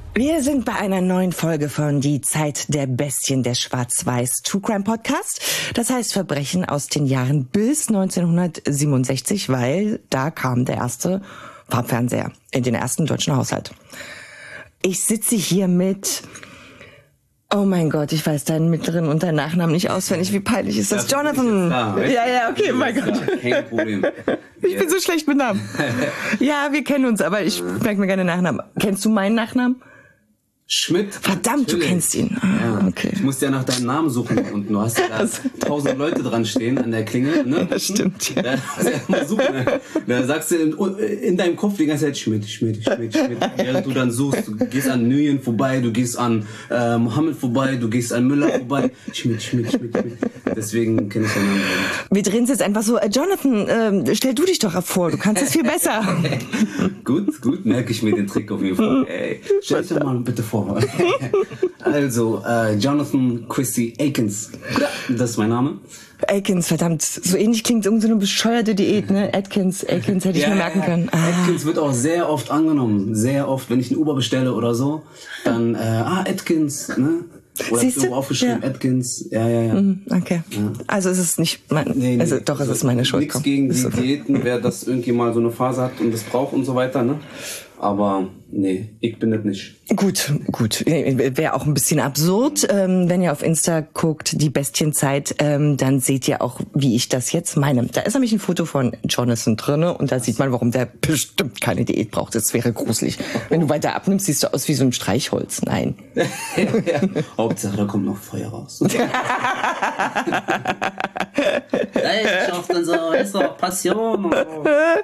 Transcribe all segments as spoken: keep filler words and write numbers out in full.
Wir sind bei einer neuen Folge von Die Zeit der Bestien, der Schwarz-Weiß True Crime Podcast. Das heißt Verbrechen aus den Jahren bis neunzehnhundertsiebenundsechzig, weil da kam der erste Farbfernseher in den ersten deutschen Haushalt. Ich sitze hier mit... Oh mein Gott, ich weiß deinen mittleren und deinen Nachnamen nicht auswendig. Wie peinlich ist das? das Jonathan. Da, ja, ja, okay, mein Gott. Kein Problem. Ich bin so schlecht mit Namen. Ja, wir kennen uns, aber ich merke mir gerne Nachnamen. Kennst du meinen Nachnamen? Schmidt. Verdammt, natürlich. Du kennst ihn. Ah, ja. Okay. Ich musste ja nach deinem Namen suchen und du hast ja da tausend Leute dran stehen an der Klingel. Ne? Das stimmt, ja. Da, ja mal suchen, ne? Da sagst du in, in deinem Kopf die ganze Zeit Schmidt, Schmidt, Schmidt, Schmidt. Während du dann suchst, du gehst an Nguyen vorbei, du gehst an äh, Mohammed vorbei, du gehst an Müller vorbei. Schmidt, Schmidt, Schmidt, Schmidt. Deswegen kenne ich deinen Namen nicht. Wir drehen es jetzt einfach so, äh, Jonathan, äh, stell du dich doch vor, du kannst es viel besser. Gut, gut, merke ich mir den Trick auf jeden Fall. Ey, stell dich doch mal bitte vor. Also, äh, Jonathan Christy Akins. Das ist mein Name. Akins, verdammt. So ähnlich klingt irgend so eine bescheuerte Diät, ne? Atkins, Akins hätte ich ja, mir merken können. Ah. Atkins wird auch sehr oft angenommen. Sehr oft, wenn ich ein Uber bestelle oder so, dann, äh, ah, Atkins, ne? Oder siehst du? Aufgeschrieben, ja. Atkins, ja, ja, ja. Mhm, okay. Ja. Also es ist nicht mein, nee, nee, also doch, es ist meine Schuld. Nichts gegen die Diäten, wer das irgendwie mal so eine Phase hat und das braucht und so weiter, ne? Aber nee, ich bin das nicht. Gut, gut. Wäre auch ein bisschen absurd. Ähm, wenn ihr auf Insta guckt, die Bestienzeit, ähm, dann seht ihr auch, wie ich das jetzt meine. Da ist nämlich ein Foto von Jonathan drinne und da sieht man, warum der bestimmt keine Diät braucht. Das wäre gruselig. Wenn du weiter abnimmst, siehst du aus wie so ein Streichholz. Nein. ja, ja. Hauptsache, da kommt noch Feuer raus. Leidenschaft und so, ist doch Passion und so.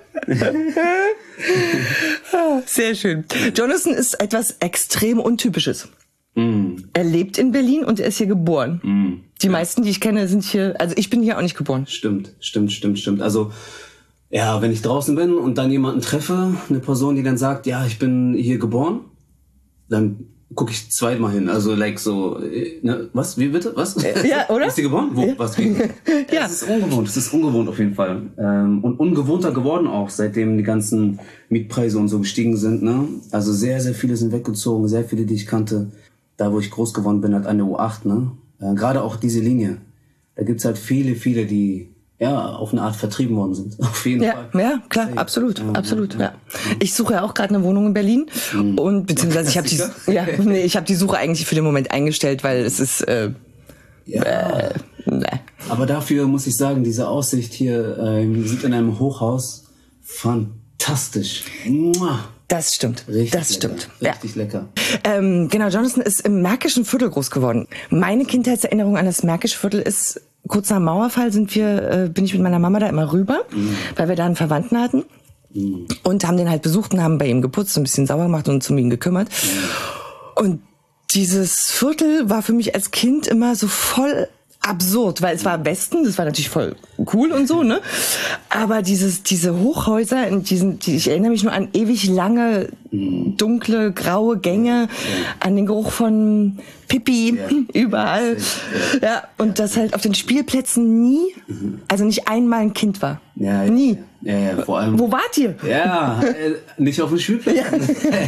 Sehr schön. Jonathan ist etwas extrem Untypisches. Mm. Er lebt in Berlin und er ist hier geboren. Mm. Die meisten, die ich kenne, sind hier, also ich bin hier auch nicht geboren. Stimmt, stimmt, stimmt, stimmt. Also, ja, wenn ich draußen bin und dann jemanden treffe, eine Person, die dann sagt, ja, ich bin hier geboren, dann gucke ich zweimal hin. Also, like so, ne, was, wie bitte, was? Ja, oder? Ist die geboren? Wo, ja. was, wie? Ja, es ist ungewohnt, es ist ungewohnt auf jeden Fall. Ähm, und ungewohnter geworden auch, seitdem die ganzen Mietpreise und so gestiegen sind, ne? Also sehr, sehr viele sind weggezogen, sehr viele, die ich kannte. Da, wo ich groß geworden bin, halt an der U acht, ne? Äh, gerade auch diese Linie. Da gibt's halt viele, viele, die ja auf eine Art vertrieben worden sind. Auf jeden ja, Fall. Ja, klar, Safe. absolut, Ja, absolut. ja, Ja. Ich suche ja auch gerade eine Wohnung in Berlin mhm. und beziehungsweise ich habe die, ja, nee, ich habe die Suche eigentlich für den Moment eingestellt, weil es ist äh, ja. äh, ne. Aber dafür muss ich sagen, diese Aussicht hier, äh, wir sind in einem Hochhaus, fantastisch. Mua. Das stimmt, Richtig das lecker. stimmt. Richtig ja. lecker. Ähm, genau, Jonathan ist im Märkischen Viertel groß geworden. Meine Kindheitserinnerung an das Märkische Viertel ist, kurz nach dem Mauerfall sind wir, äh, bin ich mit meiner Mama da immer rüber, mm. weil wir da einen Verwandten hatten mm. und haben den halt besucht und haben bei ihm geputzt, ein bisschen sauber gemacht und uns um ihn gekümmert. Mm. Und dieses Viertel war für mich als Kind immer so voll absurd, weil es war Westen, das war natürlich voll cool und so, ne? Aber dieses, diese Hochhäuser, in diesen, die, ich erinnere mich nur an ewig lange, dunkle, graue Gänge, an den Geruch von Pipi ja. überall. Ja. ja, und dass halt auf den Spielplätzen nie, also nicht einmal ein Kind war. Ja, nie. Ja, ja, vor allem. Wo wart ihr? Ja, äh, nicht auf dem Spielplatz. Ja.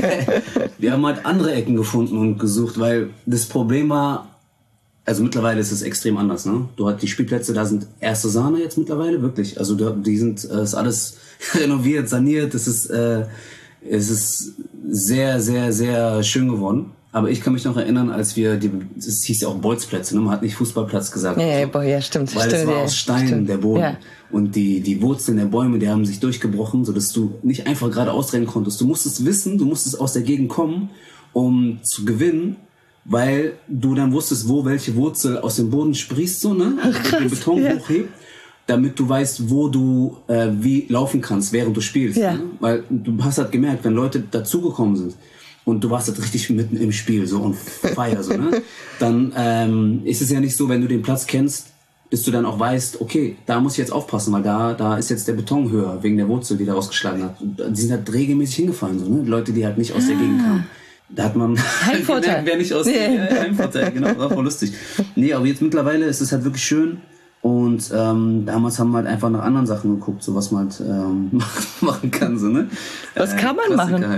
Wir haben halt andere Ecken gefunden und gesucht, weil das Problem war, also mittlerweile ist es extrem anders, ne? Du hast die Spielplätze, da sind erste Sahne jetzt mittlerweile, wirklich. Also die sind, äh, ist alles renoviert, saniert, es ist, äh, es ist sehr, sehr, sehr schön geworden. Aber ich kann mich noch erinnern, als wir, die, es hieß ja auch Bolzplätze, ne? Man hat nicht Fußballplatz gesagt. Ja, ja, boah, ja stimmt. Weil stimmt, es war ja, aus Stein, stimmt. der Boden. Ja. Und die, die Wurzeln der Bäume, die haben sich durchgebrochen, sodass du nicht einfach gerade ausrennen konntest. Du musstest wissen, du musstest aus der Gegend kommen, um zu gewinnen. Weil du dann wusstest, wo welche Wurzel aus dem Boden sprießt, so, ne? Also den Beton ja. hochhebt, damit du weißt, wo du äh, wie laufen kannst, während du spielst. Ja. Ne? Weil du hast halt gemerkt, wenn Leute dazugekommen sind und du warst halt richtig mitten im Spiel so und feier, so, ne? Dann ähm, ist es ja nicht so, wenn du den Platz kennst, dass du dann auch weißt, okay, da muss ich jetzt aufpassen, weil da da ist jetzt der Beton höher, wegen der Wurzel, die da rausgeschlagen hat. Und die sind halt regelmäßig hingefallen, so, ne? Leute, die halt nicht aus ah. der Gegend kamen. Da hat man Heimvorteil. wer nicht aus nee. ja, Heimvorteil, genau, war voll lustig. Nee, aber jetzt mittlerweile ist es halt wirklich schön und ähm, damals haben wir halt einfach nach anderen Sachen geguckt, so was man halt ähm, machen kann, so, ne? Was äh, kann man Klassiker machen? Halt.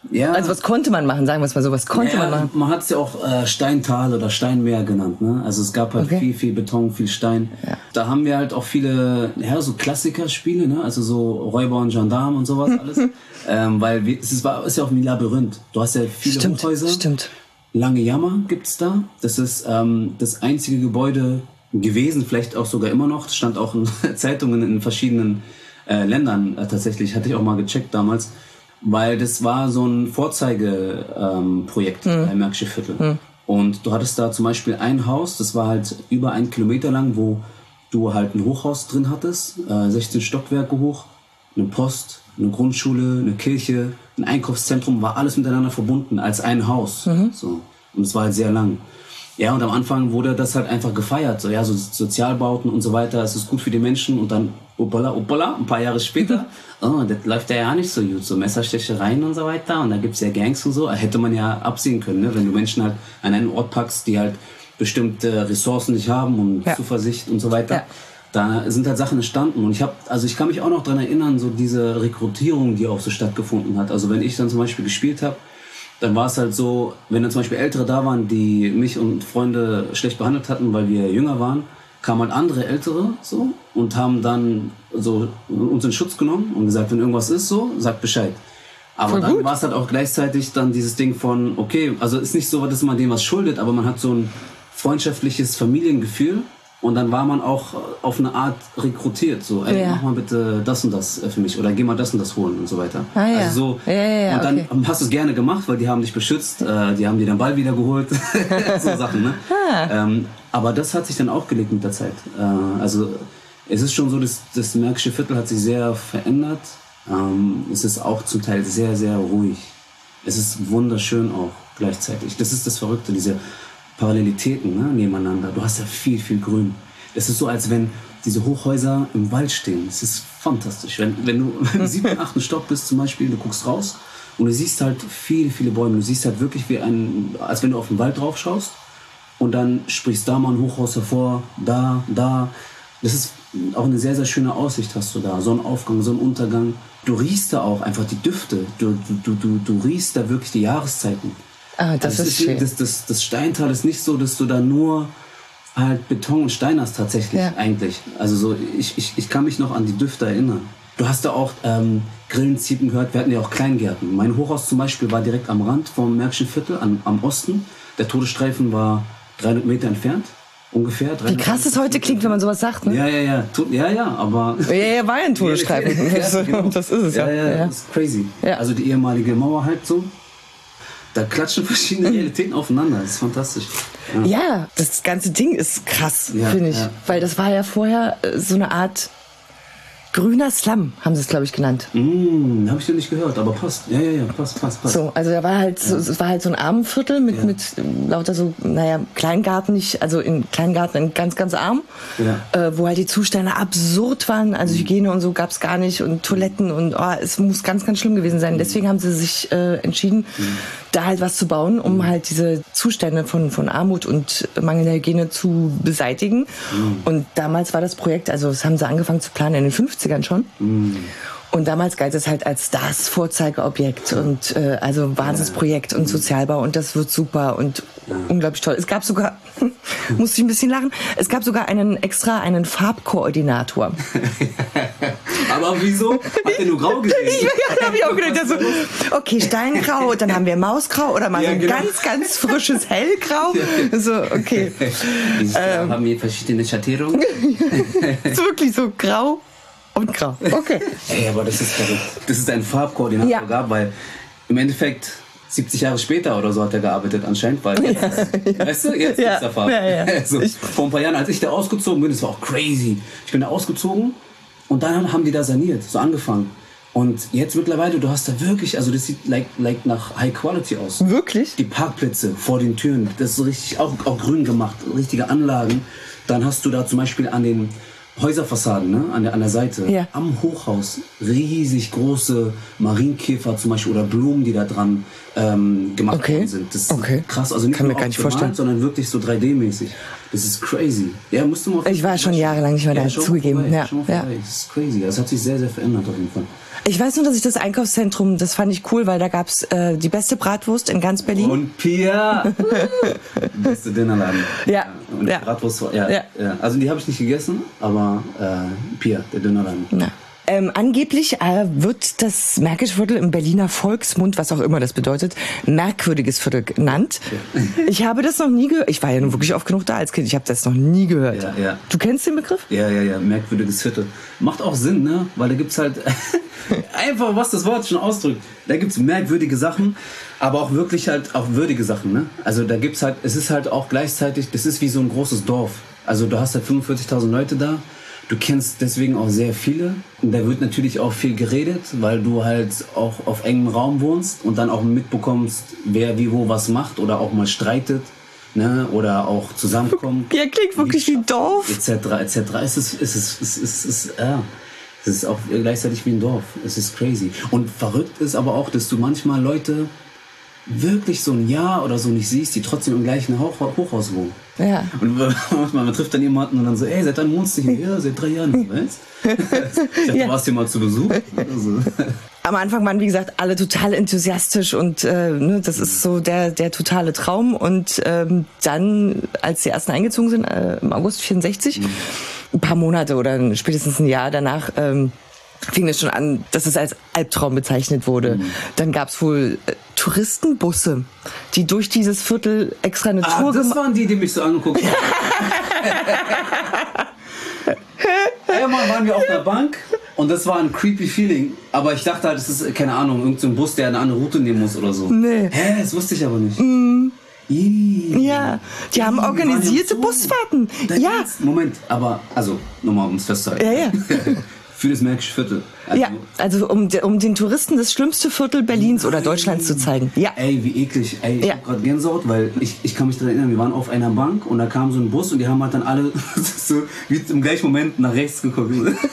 Ja. Also was konnte man machen, sagen wir es mal so, was konnte ja, man machen? Man hat es ja auch äh, Steintal oder Steinmeer genannt, ne? Also es gab halt Okay. viel, viel Beton, viel Stein. Ja. Da haben wir halt auch viele, ja, so Klassikerspiele, ne? Also so Räuber und Gendarm und sowas alles. ähm, weil wir, es ist, war, ist ja auch wie ein Labyrinth. Du hast ja viele Stimmt, Hochhäuser. stimmt. Lange Jammer gibt's da. Das ist ähm, das einzige Gebäude gewesen, vielleicht auch sogar immer noch. Das stand auch in Zeitungen in verschiedenen äh, Ländern äh, tatsächlich. Hatte ich auch mal gecheckt damals. Weil das war so ein Vorzeigeprojekt ähm, Projekt, Mhm. beim Märkische Viertel. Mhm. Und du hattest da zum Beispiel ein Haus, das war halt über einen Kilometer lang, wo du halt ein Hochhaus drin hattest, äh, sechzehn Stockwerke hoch, eine Post, eine Grundschule, eine Kirche, ein Einkaufszentrum, war alles miteinander verbunden als ein Haus. Mhm. So. Und es war halt sehr lang. Ja, und am Anfang wurde das halt einfach gefeiert. So, ja, so Sozialbauten und so weiter, es ist gut für die Menschen. Und dann, opala, opala, ein paar Jahre später, oh, das läuft ja nicht so gut. So Messerstechereien und so weiter. Und da gibt's ja Gangs und so. Hätte man ja absehen können, ne? Wenn du Menschen halt an einen Ort packst, die halt bestimmte Ressourcen nicht haben und Ja. Zuversicht und so weiter. Ja. Da sind halt Sachen entstanden. Und ich habe, also ich kann mich auch noch dran erinnern, so diese Rekrutierung, die auch so stattgefunden hat. Also wenn ich dann zum Beispiel gespielt habe, dann war es halt so, wenn dann zum Beispiel Ältere da waren, die mich und Freunde schlecht behandelt hatten, weil wir jünger waren, kamen halt andere Ältere so und haben dann so uns in Schutz genommen und gesagt, wenn irgendwas ist, so, sagt Bescheid. Aber Voll dann gut. war es halt auch gleichzeitig dann dieses Ding von, okay, also ist nicht so, dass man dem was schuldet, aber man hat so ein freundschaftliches Familiengefühl. Und dann war man auch auf eine Art rekrutiert, so, ey, Ja. mach mal bitte das und das für mich oder geh mal das und das holen und so weiter. Ah, ja. Also so, Ja, ja, ja, und dann okay. hast du es gerne gemacht, weil die haben dich beschützt, äh, die haben dir den Ball wieder geholt, so Sachen, ne? Ah. Ähm, aber das hat sich dann auch gelegt mit der Zeit. Äh, also es ist schon so, dass das Märkische Viertel hat sich sehr verändert. Ähm, es ist auch zum Teil sehr, sehr ruhig. Es ist wunderschön auch gleichzeitig. Das ist das Verrückte, diese Parallelitäten, ne, nebeneinander. Du hast ja viel, viel Grün. Es ist so, als wenn diese Hochhäuser im Wald stehen. Es ist fantastisch. Wenn, wenn du im siebten, achten Stock bist zum Beispiel, du guckst raus und du siehst halt viele, viele Bäume. Du siehst halt wirklich wie ein, als wenn du auf den Wald drauf schaust und dann sprichst da mal ein Hochhaus hervor, da, da. Das ist auch eine sehr, sehr schöne Aussicht hast du da. So ein Aufgang, so ein Untergang. Du riechst da auch einfach die Düfte. Du, du, du, du riechst da wirklich die Jahreszeiten. Ah, das Also ist es schön. Das, das, das Steintal ist nicht so, dass du da nur halt Beton und Stein hast tatsächlich Ja. eigentlich. Also so, ich, ich, ich kann mich noch an die Düfte erinnern. Du hast da auch ähm, Grillen, Ziepen gehört, wir hatten ja auch Kleingärten. Mein Hochhaus zum Beispiel war direkt am Rand vom Märkischen Viertel, am, am Osten. Der Todesstreifen war dreihundert Meter entfernt, ungefähr. Wie krass es heute klingt, wenn man sowas sagt, ne? Ja, ja, ja, tu- ja, ja, aber... Ja, ja, war ja ein Todesstreifen. Ja, genau. Das ist es ja. Ja, ja, Ja. das ist crazy. Ja. Also die ehemalige Mauer halt so. Da klatschen verschiedene Realitäten aufeinander. Das ist fantastisch. Ja. Ja, das ganze Ding ist krass, Ja, finde ich. ja. Weil das war ja vorher äh, so eine Art grüner Slum, haben sie es, glaube ich, genannt. Mmh, habe ich ja nicht gehört, aber passt. Ja, ja, ja, passt, passt, passt. So, also da war halt, so, es war halt so ein Armenviertel mit, Ja. mit ähm, lauter so, naja, Kleingarten nicht, also in Kleingarten in ganz, ganz arm, Ja. äh, wo halt die Zustände absurd waren, also Hygiene und so gab's gar nicht und Toiletten und oh, es muss ganz, ganz schlimm gewesen sein. Deswegen haben sie sich äh, entschieden, da halt was zu bauen, um halt diese Zustände von, von Armut und mangelnder Hygiene zu beseitigen. Und damals war das Projekt, also das haben sie angefangen zu planen in den fünfzigern schon. Und damals galt es halt als das Vorzeigeobjekt und äh, also Wahnsinnsprojekt und Sozialbau und das wird super und unglaublich toll. Es gab sogar, musste ich ein bisschen lachen, es gab sogar einen extra einen Farbkoordinator. Aber wieso? Hat der nur grau gesehen? Ja, da habe ich auch gedacht, also, okay, Steingrau, dann haben wir Mausgrau oder mal Ja, so ein genau. ganz, ganz frisches Hellgrau. So, okay. Diese Ähm. haben wir verschiedene Schattierungen. Ist wirklich so grau und grau. Okay. Ey, aber das ist verrückt. Das ist ein Farbkoordinator Ja. gab, weil im Endeffekt siebzig Jahre später oder so hat er gearbeitet anscheinend, weil jetzt, weißt du, jetzt Ja. gibt's da Farbe. Ja, ja. So, Ich- vor ein paar Jahren, als ich da ausgezogen bin, das war auch crazy. Ich bin da ausgezogen und dann haben die da saniert, so angefangen. Und jetzt mittlerweile, du hast da wirklich, also das sieht like, like nach High Quality aus. Wirklich? Die Parkplätze vor den Türen, das ist so richtig auch, auch grün gemacht, richtige Anlagen. Dann hast du da zum Beispiel an den Häuserfassaden, ne, an der, an der Seite, Ja. am Hochhaus, riesig große Marienkäfer zum Beispiel oder Blumen, die da dran ähm, gemacht Okay. worden sind. Das ist Okay. krass, also nicht Kann mir nur gar nicht aufgemalt, vorstellen. sondern wirklich so drei D-mäßig. Das ist crazy. Ja, musst du mal Ich war schon jahrelang nicht mehr da, schau mal zugegeben. vorbei, Ja, schau mal ja. vorbei. Das ist crazy. Das hat sich sehr, sehr verändert auf jeden Fall. Ich weiß nur, dass ich das Einkaufszentrum, das fand ich cool, weil da gab's äh, die beste Bratwurst in ganz Berlin. Und Pia! Beste Dinnerladen. Ja. Und ja. Bratwurst, ja, Ja. ja. Also die habe ich nicht gegessen, aber äh, Pia, der Dönerladen. Na. Ähm, angeblich äh, wird das Märkische Viertel im Berliner Volksmund, was auch immer das bedeutet, merkwürdiges Viertel genannt. Ja. Ich habe das noch nie gehört. Ich war ja nun wirklich oft genug da als Kind. Ich habe das noch nie gehört. Ja, ja. Du kennst den Begriff? Ja, ja, ja, merkwürdiges Viertel. Macht auch Sinn, ne? Weil da gibt's halt einfach, was das Wort schon ausdrückt. Da gibt's merkwürdige Sachen, aber auch wirklich halt auch würdige Sachen, ne? Also da gibt's halt, es ist halt auch gleichzeitig, das ist wie so ein großes Dorf. Also du hast halt fünfundvierzigtausend Leute da. Du kennst deswegen auch sehr viele. Und da wird natürlich auch viel geredet, weil du halt auch auf engem Raum wohnst und dann auch mitbekommst, wer wie wo was macht oder auch mal streitet, ne, oder auch zusammenkommt. Ja, klingt wirklich wie ein Dorf. Etc. etc. Es ist, es ist, es ist, es ist, ja, es ist auch gleichzeitig wie ein Dorf. Es ist crazy. Und verrückt ist aber auch, dass du manchmal Leute wirklich so ein Jahr oder so nicht siehst, die trotzdem im gleichen Hoch Hochhaus wohnen. Ja. Und manchmal, man trifft dann jemanden und dann so, ey, seit wann wohnst du hier? Ja, seit drei Jahren nicht, weißt? Ich dachte, Ja. du warst hier mal zu Besuch. Also. Am Anfang waren, wie gesagt, alle total enthusiastisch und äh, ne, das ist so der der totale Traum. Und ähm, dann, als die ersten eingezogen sind, äh, im August vierundsechzig, mhm. ein paar Monate oder spätestens ein Jahr danach, ähm, fing es schon an, dass es als Albtraum bezeichnet wurde. Mhm. Dann gab's wohl äh, Touristenbusse, die durch dieses Viertel extra eine Ah, Tour das gemacht haben. waren die, die mich so angeguckt haben. Einmal waren wir auf der Bank und das war ein creepy Feeling. Aber ich dachte halt, das ist, keine Ahnung, irgendein so Bus, der eine andere Route nehmen muss oder so. Nee. Hä, das wusste ich aber nicht. Mm. Ih. Ja, die haben Ih, wir organisierte waren ja so. Busfahrten. Dein Ja. Ernst? Moment, aber, also, nochmal, um es festzuhalten. Ja, ja. Für das Märkische Viertel. Also, Ja, also um, de- um den Touristen das schlimmste Viertel Berlins oder Deutschlands zu zeigen. Ja. Ey, wie eklig. Ey, ich Ja. hab grad Gänsehaut, weil ich, ich kann mich daran erinnern, wir waren auf einer Bank und da kam so ein Bus und die haben halt dann alle so wie im gleichen Moment nach rechts geguckt.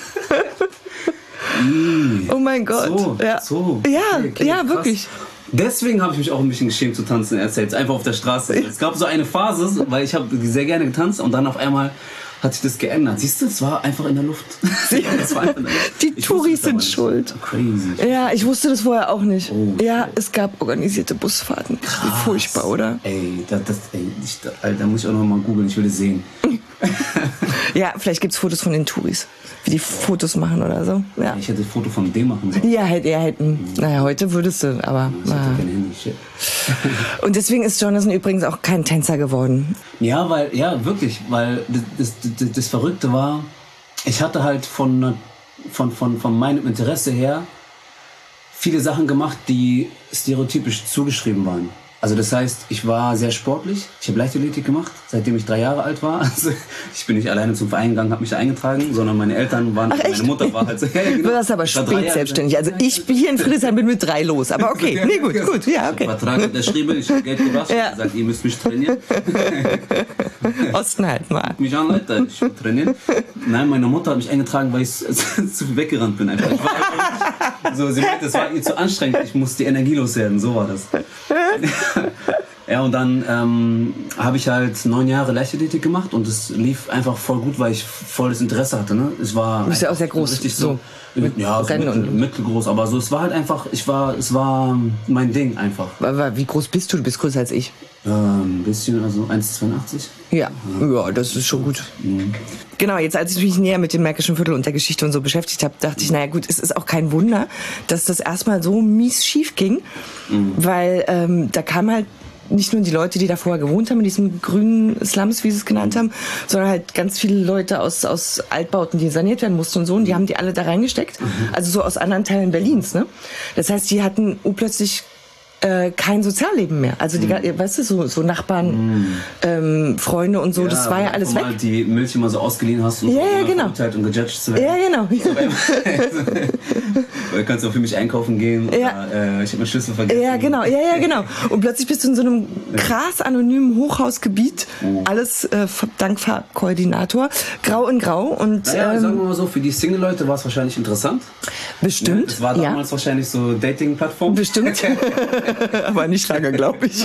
Oh mein Gott. So, ja. so. Ja, Okay, okay, ja, krass. wirklich. Deswegen habe ich mich auch ein bisschen geschämt zu tanzen, erzählt, einfach auf der Straße. Es gab so eine Phase, weil ich habe sehr gerne getanzt und dann auf einmal hat sich das geändert. Siehst du, es war einfach in der Luft. Es war einfach in der Luft. Die Ich Touris wusste es sind aber nicht. schuld. Crazy. Ja, ich wusste das vorher auch nicht. Oh, ja, shit. es gab organisierte Busfahrten. Wie furchtbar, oder? Ey, das, das, ey ich, da, Alter, da muss ich auch noch mal googeln, ich will es sehen. Ja, vielleicht gibt's Fotos von den Touris, wie die Fotos machen oder so. Ja, Ich hätte ein Foto von dem machen sollen. ja hätte er hätten. Naja, heute würdest du, aber. Ich hatte Na. kein Handy, shit. Und deswegen ist Jonathan übrigens auch kein Tänzer geworden. Ja, weil, ja, wirklich, weil das, das, das, das Verrückte war, ich hatte halt von, von, von, von meinem Interesse her viele Sachen gemacht, die stereotypisch zugeschrieben waren. Also das heißt, ich war sehr sportlich, ich habe Leichtathletik gemacht, seitdem ich drei Jahre alt war. Also ich bin nicht alleine zum Verein gegangen, habe mich da eingetragen, sondern meine Eltern waren, Ach, echt? meine Mutter war halt so, ja, ja, genau. Du warst aber Ich war drei spät Jahre selbstständig. Also alt. ich bin hier in Friedrichshain bin mit drei los. Aber okay, nee, gut, gut, ja, okay. Vertrag unterschrieben, ich habe Geld gebracht, Ja. ja. gesagt, ihr müsst mich trainieren. Osten halt mal. Mich an, Alter, ich will trainieren. Nein, meine Mutter hat mich eingetragen, weil ich zu viel weggerannt bin. Einfach. Ich war einfach so, sie meinte, es war ihr zu anstrengend, ich musste energielos werden, so war das. Ja, und dann ähm, habe ich halt neun Jahre Leichtathletik gemacht und es lief einfach voll gut, weil ich voll das Interesse hatte. Ne? Es war Du bist ja auch sehr groß, richtig so. so, ja, so Rennen mittel, und- mittelgroß, aber so, es war halt einfach, ich war, es war mein Ding einfach. Aber wie groß bist du? Du bist größer als ich. Ähm, ein bisschen, also eins Komma zweiundachtzig. Ja, ja, das ist schon gut. Genau, jetzt als ich mich näher mit dem Märkischen Viertel und der Geschichte und so beschäftigt habe, dachte ich, naja gut, es ist auch kein Wunder, dass das erstmal so mies schief ging, Mhm. weil ähm, da kam halt nicht nur die Leute, die da vorher gewohnt haben, in diesem grünen Slums, wie sie es genannt haben, sondern halt ganz viele Leute aus, aus Altbauten, die saniert werden mussten und so, und die haben die alle da reingesteckt, also so aus anderen Teilen Berlins, ne? Das heißt, die hatten plötzlich äh, kein Sozialleben mehr. Also die, Mhm. weißt du, so, so Nachbarn, ähm, Freunde und so, das war ja wo alles du weg. mal die Milch immer so ausgeliehen hast und Ja, so ja, immer genau. verurteilt und gejudged zu werden. Ja, genau. Weil du kannst auch für mich einkaufen gehen. Ja. Oder, äh, ich habe meinen Schlüssel vergessen. Ja, genau, ja, ja, genau. Und plötzlich bist du in so einem krass anonymen Hochhausgebiet, alles äh, dank Farbkoordinator, grau in grau und Naja, ähm, sagen wir mal so, für die Single-Leute war es wahrscheinlich interessant. bestimmt. Das war ja. damals wahrscheinlich so Dating-Plattform. Bestimmt. Aber nicht lange, glaube ich.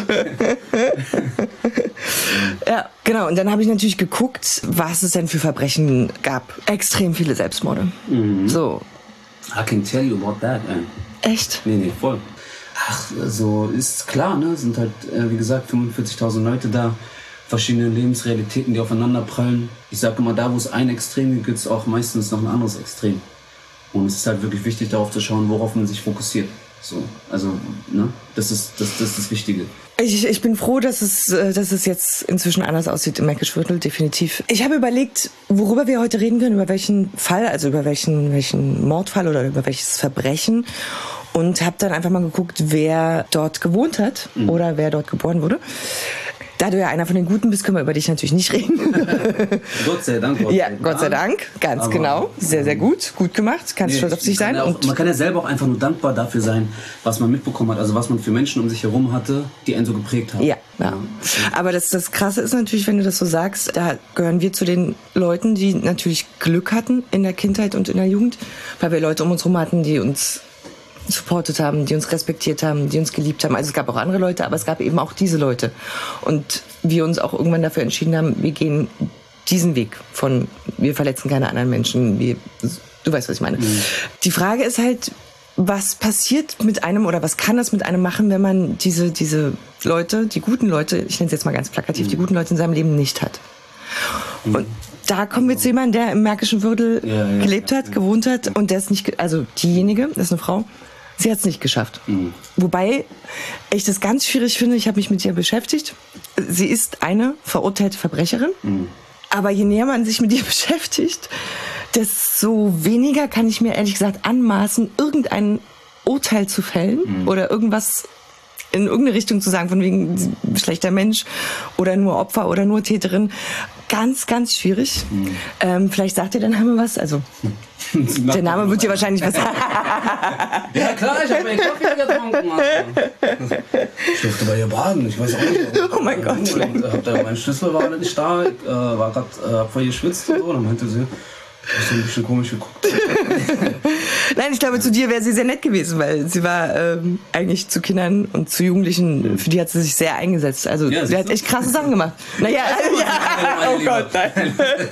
Ja, genau. Und dann habe ich natürlich geguckt, was es denn für Verbrechen gab. Extrem viele Selbstmorde. So. I can tell you about that, ey. Echt? Nee, nee, voll. Ach, so ist klar, ne? Sind halt, äh, wie gesagt, fünfundvierzigtausend Leute da. Verschiedene Lebensrealitäten, die aufeinander prallen. Ich sage immer, da wo es ein Extrem gibt, gibt es auch meistens noch ein anderes Extrem. Und es ist halt wirklich wichtig, darauf zu schauen, worauf man sich fokussiert. So, also, ne? Das ist das, das, ist das Wichtige. Ich, ich bin froh, dass es, dass es jetzt inzwischen anders aussieht im Märkisch-Viertel, definitiv. Ich habe überlegt, worüber wir heute reden können, über welchen Fall, also über welchen, welchen Mordfall oder über welches Verbrechen. Und habe dann einfach mal geguckt, wer dort gewohnt hat mhm. oder wer dort geboren wurde. Da du ja einer von den Guten bist, können wir über dich natürlich nicht reden. Gott sei Dank. Gott ja, sei Gott sei Dank. Ganz Aber, genau. Sehr, sehr gut. Gut gemacht. Kannst nee, stolz auf dich sein. Ja auch, und man kann ja selber auch einfach nur dankbar dafür sein, was man mitbekommen hat. Also was man für Menschen um sich herum hatte, die einen so geprägt haben. Ja, ja. ja. Aber das, das Krasse ist natürlich, wenn du das so sagst, da gehören wir zu den Leuten, die natürlich Glück hatten in der Kindheit und in der Jugend, weil wir Leute um uns herum hatten, die uns supportet haben, die uns respektiert haben, die uns geliebt haben. Also es gab auch andere Leute, aber es gab eben auch diese Leute. Und wir uns auch irgendwann dafür entschieden haben, wir gehen diesen Weg von, wir verletzen keine anderen Menschen. Wir, du weißt, was ich meine. Mhm. Die Frage ist halt, was passiert mit einem oder was kann das mit einem machen, wenn man diese, diese Leute, die guten Leute, ich nenne es jetzt mal ganz plakativ, mhm. die guten Leute in seinem Leben nicht hat. Mhm. Und da kommen wir zu jemandem, der im Märkischen Viertel ja, ja, gelebt hat, ja, ja. gewohnt hat und der ist nicht, also diejenige, das ist eine Frau, sie hat es nicht geschafft. Mhm. Wobei ich das ganz schwierig finde, ich habe mich mit ihr beschäftigt. Sie ist eine verurteilte Verbrecherin. Mhm. Aber je näher man sich mit ihr beschäftigt, desto weniger kann ich mir ehrlich gesagt anmaßen, irgendein Urteil zu fällen mhm. oder irgendwas in irgendeine Richtung zu sagen, von wegen schlechter Mensch oder nur Opfer oder nur Täterin. Ganz, ganz schwierig. Mhm. Ähm, vielleicht sagt ihr der Name was. Also der Name wird dir wahrscheinlich was sagen. Ja klar, ich habe meinen Kaffee getrunken. Ich durfte bei ihr baden, ich weiß auch nicht. Oh mein Gott. Und, äh, hab da, mein Schlüssel war nicht da, ich äh, war gerade äh, vor ihr geschwitzt und so. Dann meinte sie, hast du ein bisschen komisch geguckt. Nein, ich glaube, zu dir wäre sie sehr nett gewesen, weil sie war ähm, eigentlich zu Kindern und zu Jugendlichen, für die hat sie sich sehr eingesetzt. Also ja, sie hat echt krasse Sachen gemacht. Naja, ja, oh Gott, nein.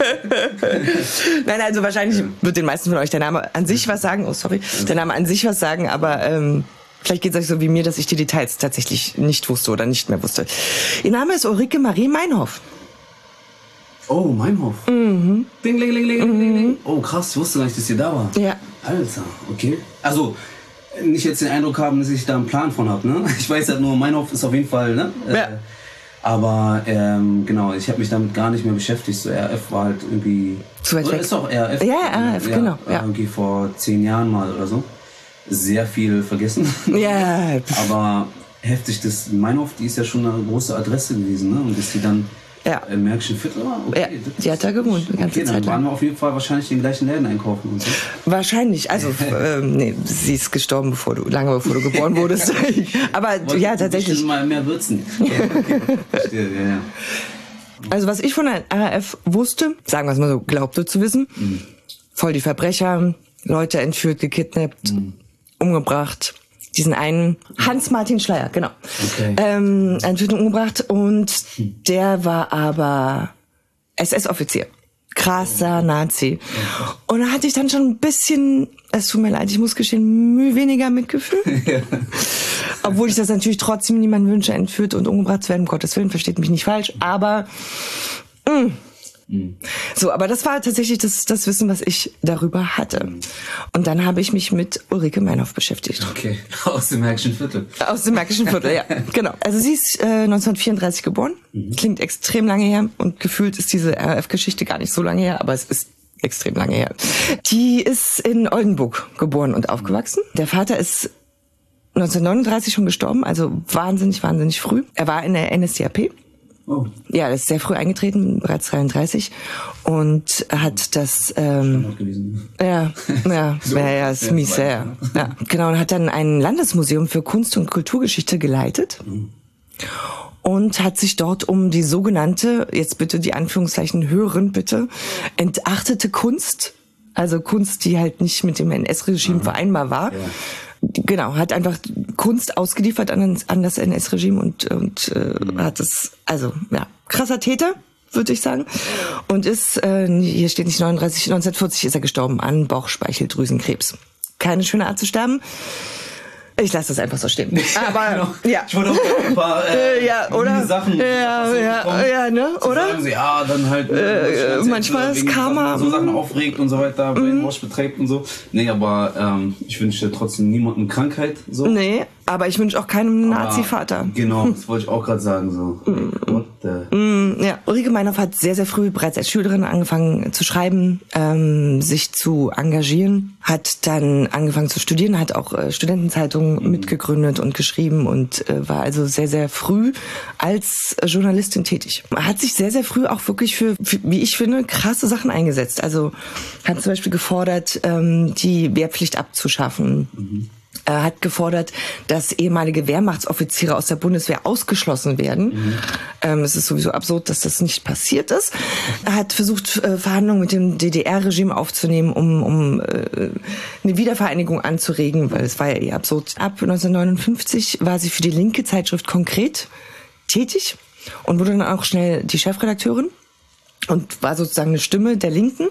Nein, also wahrscheinlich wird den meisten von euch der Name an sich was sagen. Oh, sorry. Der Name an sich was sagen, aber ähm, vielleicht geht es euch so wie mir, dass ich die Details tatsächlich nicht wusste oder nicht mehr wusste. Ihr Name ist Ulrike Marie Meinhof. Oh, Meinhof. Mhm. Ding, ding, ding, ding, ding, ding. Oh, krass, ich wusste gar nicht, dass ihr da war. Ja. Alter, okay. Also, nicht jetzt den Eindruck haben, dass ich da einen Plan von habe, ne? Ich weiß halt nur, Meinhof ist auf jeden Fall, ne? Ja. Äh, aber, ähm, genau, ich habe mich damit gar nicht mehr beschäftigt. So, R F war halt irgendwie... Zu weit weg. Ist auch R F. Ja, R F, ja, genau. Ja. Irgendwie vor zehn Jahren mal oder so. Sehr viel vergessen. Ja. Aber heftig, das Meinhof, die ist ja schon eine große Adresse gewesen, ne? Und dass die dann... Ja. Im Märkischen Viertel? Okay, ja, die hat da gewohnt, eine ganze okay, Zeit dann waren wir auf jeden Fall wahrscheinlich den gleichen Läden einkaufen und so. Wahrscheinlich, also ähm, nee, sie ist gestorben, bevor du, lange bevor du geboren wurdest. Aber Wollte ja, tatsächlich. Mal mehr würzen. Okay, verstehe, ja, ja. Also was ich von der R A F wusste, sagen wir es mal so, glaubte zu wissen, mhm. voll die Verbrecher, Leute entführt, gekidnappt, mhm. umgebracht. Diesen einen Hans-Martin Schleyer, genau. Okay. Ähm, entführt und umgebracht und der war aber S S-Offizier. Krasser Nazi. Und da hatte ich dann schon ein bisschen, es tut mir leid, ich muss gestehen, Mühe weniger Mitgefühl. Ja. Obwohl ich das natürlich trotzdem niemandem wünsche, entführt und umgebracht zu werden, um Gottes Willen, versteht mich nicht falsch, aber mh. Mhm. So, aber das war tatsächlich das, das Wissen, was ich darüber hatte. Mhm. Und dann habe ich mich mit Ulrike Meinhof beschäftigt. Okay, aus dem Märkischen Viertel. Aus dem Märkischen Viertel, ja, genau. Also sie ist äh, neunzehnhundertvierunddreißig geboren, mhm. klingt extrem lange her und gefühlt ist diese R A F-Geschichte gar nicht so lange her, aber es ist extrem lange her. Die ist in Oldenburg geboren und aufgewachsen. Der Vater ist neunzehnhundertneununddreißig schon gestorben, also wahnsinnig, wahnsinnig früh. Er war in der N S D A P. Oh. Ja, das ist sehr früh eingetreten, bereits dreiunddreißig, und hat das ähm, ja, ja, so. ja, ja, ist mies, ja, ja, ja, genau, und hat dann ein Landesmuseum für Kunst- und Kulturgeschichte geleitet mhm. und hat sich dort um die sogenannte, jetzt bitte die Anführungszeichen hören, bitte, entachtete Kunst, also Kunst, die halt nicht mit dem N S-Regime mhm. vereinbar war, ja. Genau, hat einfach Kunst ausgeliefert an, an das N S-Regime und, und äh, mhm. hat es, also ja, krasser Täter, würde ich sagen. Und ist, äh, hier steht nicht neununddreißig, neunzehnhundertvierzig ist er gestorben an Bauchspeicheldrüsenkrebs. keine schöne Art zu sterben. Ich lasse das einfach so stehen. Aber Genau. ja. Ich wollte auch ein paar äh, ja, oder? Sachen Ja, so ja, bekommen, ja, ne? Oder? Sagen sie, ja, dann halt Äh, manchmal ist Karma, so Sachen mm. aufregt und so weiter, Brainwash betreibt und so. Nee, aber ähm, ich wünsche trotzdem niemandem Krankheit. So. Nee, aber ich wünsche auch keinem Nazi-Vater. Genau, das wollte ich auch gerade sagen. So. What the? Mm, ja. Ulrike Meinhof hat sehr, sehr früh bereits als Schülerin angefangen zu schreiben, ähm, sich zu engagieren, hat dann angefangen zu studieren, hat auch äh, Studentenzeitungen mhm. mitgegründet und geschrieben und äh, war also sehr, sehr früh als äh, Journalistin tätig. Hat sich sehr, sehr früh auch wirklich für, für, wie ich finde, krasse Sachen eingesetzt. Also hat zum Beispiel gefordert, ähm, die Wehrpflicht abzuschaffen. Mhm. Er hat gefordert, dass ehemalige Wehrmachtsoffiziere aus der Bundeswehr ausgeschlossen werden. Mhm. Ähm, es ist sowieso absurd, dass das nicht passiert ist. Er hat versucht, äh, Verhandlungen mit dem D D R-Regime aufzunehmen, um, um äh, eine Wiedervereinigung anzuregen, weil es war ja eher absurd. Ab neunzehnhundertneunundfünfzig war sie für die linke Zeitschrift Konkret tätig und wurde dann auch schnell die Chefredakteurin und war sozusagen eine Stimme der Linken.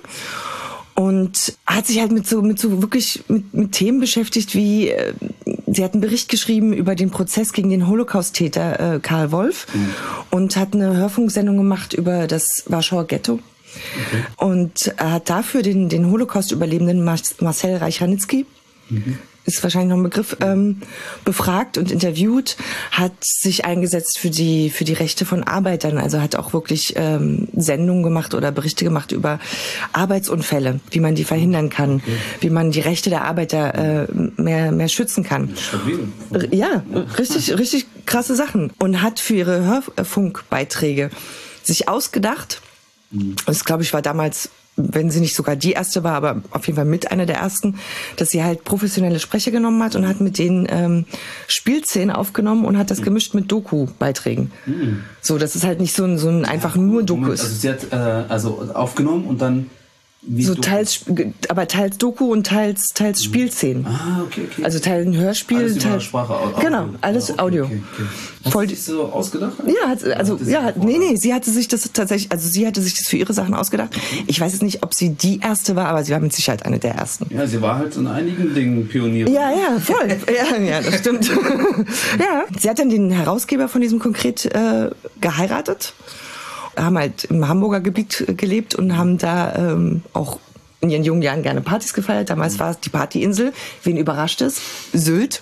Und hat sich halt mit so, mit so wirklich mit, mit Themen beschäftigt, wie äh, sie hat einen Bericht geschrieben über den Prozess gegen den Holocaust-Täter äh, Karl Wolf mhm. und hat eine Hörfunksendung gemacht über das Warschauer Ghetto. Okay. Und er hat dafür den, den Holocaust-Überlebenden Marcel Reich-Ranitzky, mhm. ist wahrscheinlich noch ein Begriff, ähm, befragt und interviewt, hat sich eingesetzt für die für die Rechte von Arbeitern, also hat auch wirklich ähm, Sendungen gemacht oder Berichte gemacht über Arbeitsunfälle, wie man die verhindern kann, okay. wie man die Rechte der Arbeiter äh, mehr mehr schützen kann. Stabil. Ja, richtig richtig krasse Sachen und hat für ihre Hörfunkbeiträge sich ausgedacht. Mhm. Das, glaube ich, war damals, wenn sie nicht sogar die erste war, aber auf jeden Fall mit einer der ersten, dass sie halt professionelle Sprecher genommen hat und hat mit denen ähm, Spielszenen aufgenommen und hat das gemischt mit Doku-Beiträgen. Mhm. So, das ist halt nicht so ein, so ein einfach nur Doku ist. Also sie hat äh, also aufgenommen und dann wie so teils, aber teils Doku und teils teils mhm. Spielszenen. Ah, okay, okay. Also Teil ein Hörspiel, alles Teil Sprache, Audio. Genau, alles ah, okay, Audio. Okay, okay. Hast Voll du sich so ausgedacht? Ja, hat, also ja, hat, nee, nee, sie hatte sich das tatsächlich, also sie hatte sich das für ihre Sachen ausgedacht. Ich weiß jetzt nicht, ob sie die erste war, aber sie war mit Sicherheit eine der ersten. Ja, sie war halt in einigen Dingen Pionierin. Ja, ja, voll. ja, ja, das stimmt. ja, sie hat dann den Herausgeber von diesem Konkret äh, geheiratet, haben halt im Hamburger Gebiet gelebt und haben da ähm, auch in ihren jungen Jahren gerne Partys gefeiert. Damals war es die Partyinsel. Wen überrascht es? Sylt.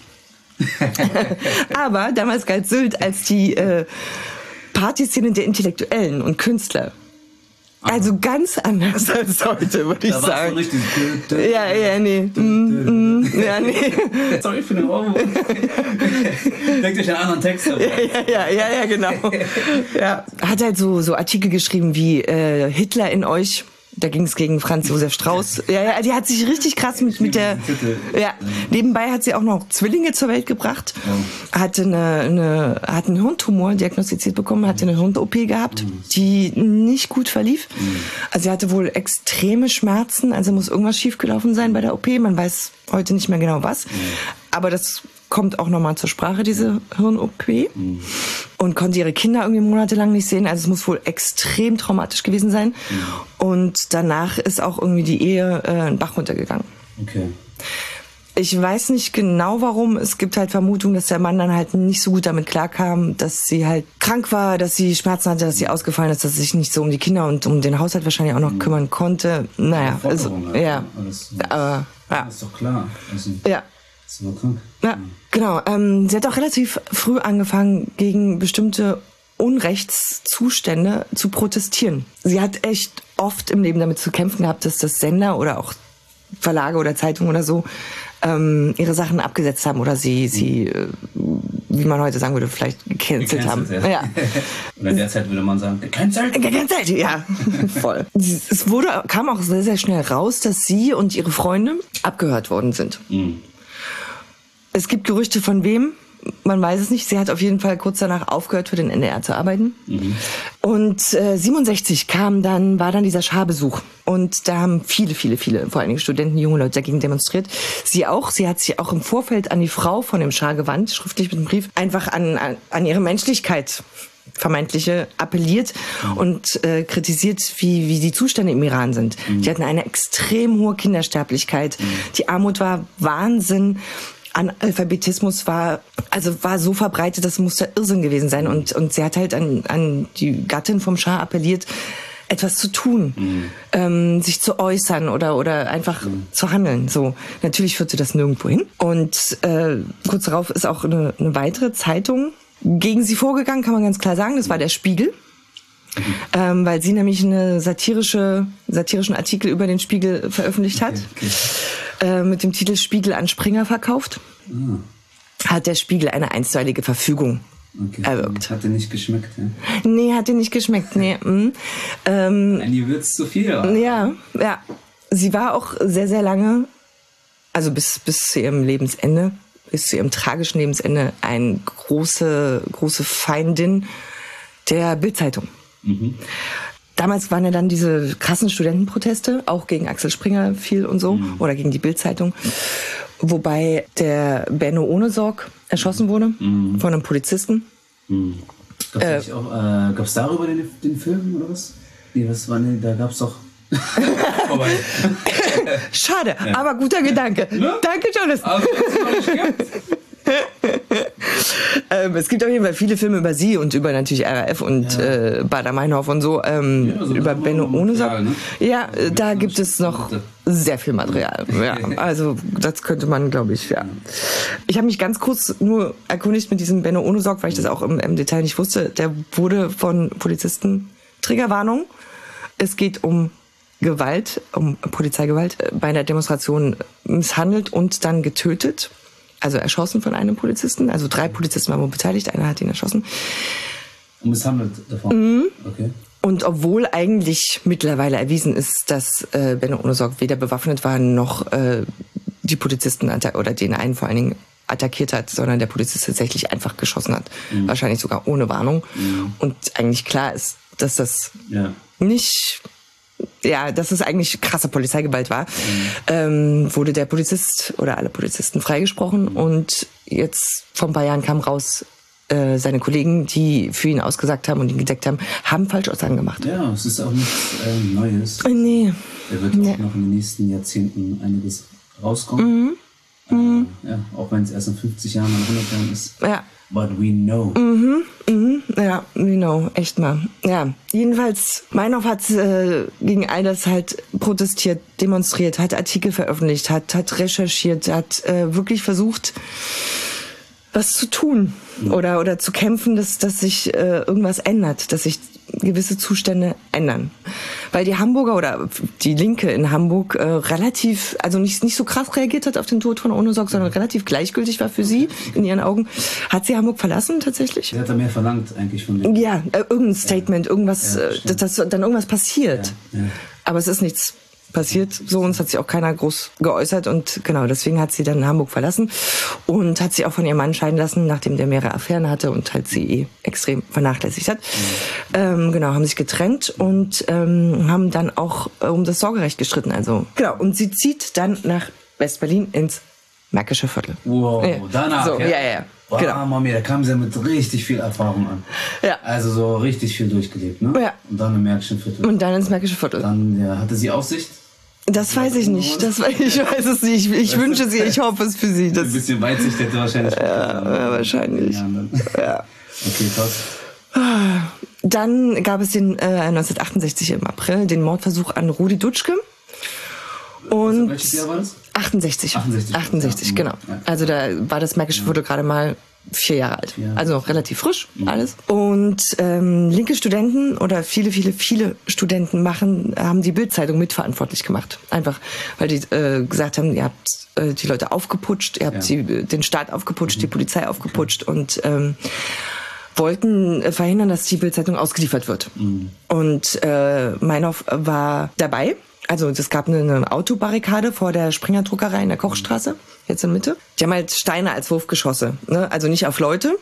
Aber damals galt Sylt als die äh, Partyszene der Intellektuellen und Künstler. Also ganz anders als heute, würde ich da sagen. So richtig. Ja, ja, nee. Mm, mm, ja, nee. Sorry für den Ohrwurm. Denkt euch an anderen Text. Ja, ja, ja, ja, ja, genau. Ja. Hat halt so, so Artikel geschrieben wie äh, Hitler in euch. Da ging es gegen Franz Josef Strauß. Ja, ja, die hat sich richtig krass mit, mit der. Ja, nebenbei hat sie auch noch Zwillinge zur Welt gebracht. Hatte eine, eine, hat einen Hirntumor diagnostiziert bekommen, hatte eine Hirn-O P gehabt, die nicht gut verlief. Also sie hatte wohl extreme Schmerzen, also muss irgendwas schiefgelaufen sein bei der O P. Man weiß heute nicht mehr genau was. Aber das kommt auch nochmal zur Sprache, diese Hirn-O P. Mhm. Und konnte ihre Kinder irgendwie monatelang nicht sehen. Also es muss wohl extrem traumatisch gewesen sein. Mhm. Und danach ist auch irgendwie die Ehe äh, einen Bach runtergegangen. Okay. Ich weiß nicht genau warum. Es gibt halt Vermutungen, dass der Mann dann halt nicht so gut damit klarkam, dass sie halt krank war, dass sie Schmerzen hatte, dass sie ausgefallen ist, dass sie sich nicht so um die Kinder und um den Haushalt wahrscheinlich auch noch mhm. kümmern konnte. Naja, also, ja. Alles, aber, ja. Das ist doch klar. Also, ja. ist nur krank. Ja, genau. Ähm, sie hat auch relativ früh angefangen, gegen bestimmte Unrechtszustände zu protestieren. Sie hat echt oft im Leben damit zu kämpfen gehabt, dass das Sender oder auch Verlage oder Zeitungen oder so ähm, ihre Sachen abgesetzt haben oder sie, sie äh, wie man heute sagen würde, vielleicht gecancelt haben. Ja. Ja. Und in der Zeit würde man sagen, gecancelt? Gecancelt, ja. Voll. Es wurde, kam auch sehr, sehr schnell raus, dass sie und ihre Freunde abgehört worden sind. Mhm. Es gibt Gerüchte von wem, man weiß es nicht. Sie hat auf jeden Fall kurz danach aufgehört, für den N D R zu arbeiten. Mhm. Und äh, siebenundsechzig kam dann, war dann dieser Scharbesuch. Und da haben viele, viele, viele, vor allen Dingen Studenten, junge Leute dagegen demonstriert. Sie auch. Sie hat sich auch im Vorfeld an die Frau von dem Schar gewandt, schriftlich mit dem Brief, einfach an, an, an ihre Menschlichkeit vermeintliche appelliert mhm. und äh, kritisiert, wie, wie die Zustände im Iran sind. Mhm. Die hatten eine extrem hohe Kindersterblichkeit. Mhm. Die Armut war Wahnsinn. Analphabetismus war, also war so verbreitet, das musste Irrsinn gewesen sein. Und, und sie hat halt an, an die Gattin vom Schah appelliert, etwas zu tun, mhm. ähm, sich zu äußern oder, oder einfach mhm. zu handeln. So, natürlich führte das nirgendwo hin. Und äh, kurz darauf ist auch eine, eine weitere Zeitung gegen sie vorgegangen, kann man ganz klar sagen. Das war der Spiegel. Mhm. Ähm, weil sie nämlich eine satirische, satirischen Artikel über den Spiegel veröffentlicht hat. Okay, okay. Äh, mit dem Titel Spiegel an Springer verkauft. Mhm. Hat der Spiegel eine einstweilige Verfügung okay. erwirkt. Hat dir nicht geschmeckt, ja? Nee, hat dir nicht geschmeckt, nee. Mhm. Ähm, Nein, die wird's zu viel. Oder? Ja, ja. Sie war auch sehr, sehr lange, also bis, bis zu ihrem Lebensende, bis zu ihrem tragischen Lebensende, eine große, große Feindin der Bild-Zeitung. Mhm. Damals waren ja dann diese krassen Studentenproteste, auch gegen Axel Springer viel und so, mhm. oder gegen die Bild-Zeitung, wobei der Benno Ohnesorg erschossen wurde mhm. von einem Polizisten. Mhm. Gab es äh, äh, darüber den, den Film oder was? Nee, was war denn, da gab's doch... Vorbei. Schade, ja. aber guter Gedanke. Ne? Danke, Jonathan. Also, ähm, es gibt auf jeden Fall viele Filme über sie und über natürlich R A F und ja. äh, Baader-Meinhof und so. Ähm, ja, so über Benno Ohnesorg. Ne? Ja, äh, da gibt es noch sehr viel Material. Ja, also das könnte man, glaube ich, ja. Ich habe mich ganz kurz nur erkundigt mit diesem Benno Ohnesorg, weil ich das auch im, im Detail nicht wusste. Der wurde von Polizisten, Triggerwarnung, es geht um Gewalt, um Polizeigewalt bei einer Demonstration misshandelt und dann getötet. Also erschossen von einem Polizisten. Also drei Polizisten waren wohl beteiligt, einer hat ihn erschossen. Und misshandelt davon? Mhm. Okay. Und obwohl eigentlich mittlerweile erwiesen ist, dass äh, Benno Ohnesorg weder bewaffnet war, noch äh, die Polizisten oder den einen vor allen Dingen attackiert hat, sondern der Polizist tatsächlich einfach geschossen hat. Mhm. Wahrscheinlich sogar ohne Warnung. Mhm. Und eigentlich klar ist, dass das ja. nicht... ja, dass es eigentlich krasse Polizeigewalt war, mhm. ähm, wurde der Polizist oder alle Polizisten freigesprochen mhm. und jetzt vor ein paar Jahren kam raus, äh, seine Kollegen, die für ihn ausgesagt haben und ihn gedeckt haben, haben Falschaussagen gemacht. Ja, es ist auch nichts äh, Neues. Nee. Da wird nee. auch noch in den nächsten Jahrzehnten einiges rauskommen. Mhm. Äh, mhm. Ja, auch wenn es erst in fünfzig Jahren oder hundert Jahren ist. Ja. But we know. Mhm, mhm, ja, we know, echt mal. Ja, jedenfalls, Meinhof hat äh, gegen all das halt protestiert, demonstriert, hat Artikel veröffentlicht, hat, hat recherchiert, hat äh, wirklich versucht, was zu tun mhm. oder, oder zu kämpfen, dass, dass sich äh, irgendwas ändert, dass sich gewisse Zustände ändern. Weil die Hamburger oder die Linke in Hamburg äh, relativ, also nicht, nicht so krass reagiert hat auf den Tod von Ohnesorg, sondern relativ gleichgültig war für sie, in ihren Augen. Hat sie Hamburg verlassen tatsächlich? Sie hat da mehr verlangt eigentlich von denen. Ja, äh, irgendein Statement, ja. irgendwas, ja, dass, dass dann irgendwas passiert. Ja, ja. Aber es ist nichts passiert, so, uns hat sich auch keiner groß geäußert und genau, deswegen hat sie dann Hamburg verlassen und hat sich auch von ihrem Mann scheiden lassen, nachdem der mehrere Affären hatte und halt sie eh extrem vernachlässigt hat. Mhm. Ähm, genau, haben sich getrennt und ähm, haben dann auch äh, um das Sorgerecht gestritten, also genau, und sie zieht dann nach West-Berlin ins Märkische Viertel. Wow, ja. danach, so, ja? Ja, ja, ja. Wow, genau. Mami, da kam sie ja mit richtig viel Erfahrung an. Ja. Also so richtig viel durchgelebt, ne? Ja. Und dann im Märkischen Viertel. Und dann ins Märkische Viertel. Dann, ja, hatte sie Aussicht? Das weiß ich nicht. Das weiß, ich weiß es nicht. Ich, ich wünsche sie, ich hoffe es für sie. Das ein bisschen Weitsicht hätte wahrscheinlich. Ja, ja wahrscheinlich. Ja. Okay, krass. Dann gab es den äh, neunzehnhundertachtundsechzig im April den Mordversuch an Rudi Dutschke. Und welches Jahr war das? achtundsechzig. achtundsechzig, achtundsechzig, ja. genau. Also da war das Märkische Viertel gerade mal vier Jahre alt. Ja. Also noch relativ frisch, mhm. alles. Und ähm, linke Studenten oder viele, viele, viele Studenten machen, haben die Bild-Zeitung mitverantwortlich gemacht. Einfach, weil die äh, gesagt haben, ihr habt äh, die Leute aufgeputscht, ihr habt ja. die, den Staat aufgeputscht, mhm. die Polizei aufgeputscht okay. und ähm, wollten verhindern, dass die Bild-Zeitung ausgeliefert wird. Mhm. Und äh, Meinhof war dabei. Also es gab eine Autobarrikade vor der Springer Druckerei in der Kochstraße, jetzt in der Mitte. Die haben halt Steine als Wurfgeschosse, ne? Also nicht auf Leute,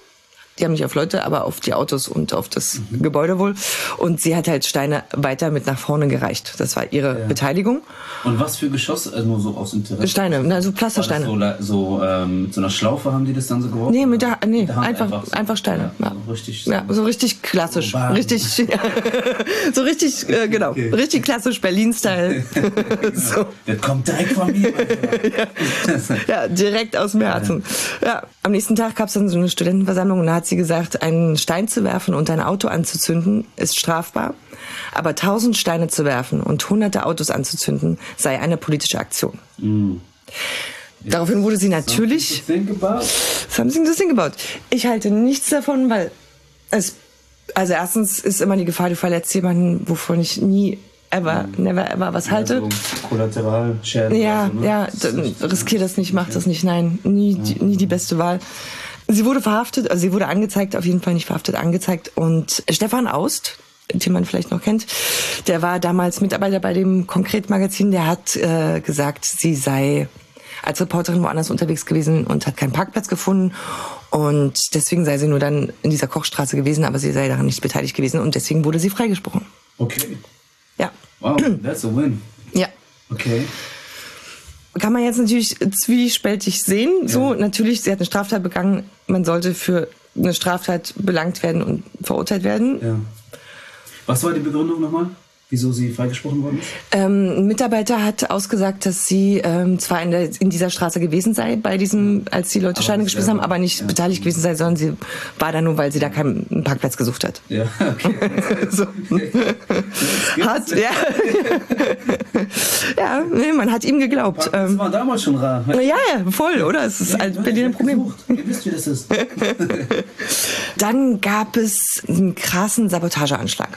Die haben nicht auf Leute, aber auf die Autos und auf das mhm. Gebäude wohl. Und sie hat halt Steine weiter mit nach vorne gereicht. Das war ihre ja. Beteiligung. Und was für Geschosse? Also nur so aus Interesse? Steine, also Pflastersteine. So, so ähm, mit so einer Schlaufe haben die das dann so geworfen? Nee, mit der, nee, mit der Hand einfach, einfach, so. einfach Steine. Ja, ja. So richtig, so ja, so richtig klassisch. So richtig, so richtig, äh, genau. Okay. Richtig klassisch Berlin-Style. so. Das kommt direkt von mir. ja. ja, direkt aus dem Herzen. Ja. ja. Am nächsten Tag gab es dann so eine Studentenversammlung und da hat sie gesagt, einen Stein zu werfen und ein Auto anzuzünden ist strafbar, aber tausend Steine zu werfen und hunderte Autos anzuzünden sei eine politische Aktion. Mm. Daraufhin wurde sie natürlich... Something to think about. Ich halte nichts davon, weil es... Also erstens ist immer die Gefahr, du verletzt jemanden, wovon ich nie... ever, mm. never ever was ja, halte. So Kollateralschäden. Ja, so, ne? ja, riskier das nicht, mach das nicht, nein, nie, die, nie die beste Wahl. Sie wurde verhaftet, also sie wurde angezeigt, auf jeden Fall nicht verhaftet, angezeigt. Und Stefan Aust, den man vielleicht noch kennt, der war damals Mitarbeiter bei dem Konkret-Magazin, der hat äh, gesagt, sie sei als Reporterin woanders unterwegs gewesen und hat keinen Parkplatz gefunden. Und deswegen sei sie nur dann in dieser Kochstraße gewesen, aber sie sei daran nicht beteiligt gewesen und deswegen wurde sie freigesprochen. Okay. Ja. Wow, that's a win. Ja. Okay. Kann man jetzt natürlich zwiespältig sehen. Ja. So, natürlich, sie hat eine Straftat begangen. Man sollte für eine Straftat belangt werden und verurteilt werden. Ja. Was war die Begründung nochmal? Wieso sie freigesprochen worden ist? Ähm, ein Mitarbeiter hat ausgesagt, dass sie ähm, zwar in, der, in dieser Straße gewesen sei, bei diesem, als die Leute aber Scheine geschmissen haben, aber nicht ja. beteiligt gewesen sei, sondern sie war da nur, weil sie da keinen Parkplatz gesucht hat. Ja, okay. so. hat, ja. ja, nee, man hat ihm geglaubt. Das war damals schon rar. Ja, ja, voll, oder? Es ist ja, halt bei dir ein Problem. Ihr wisst, wie das ist. Dann gab es einen krassen Sabotageanschlag.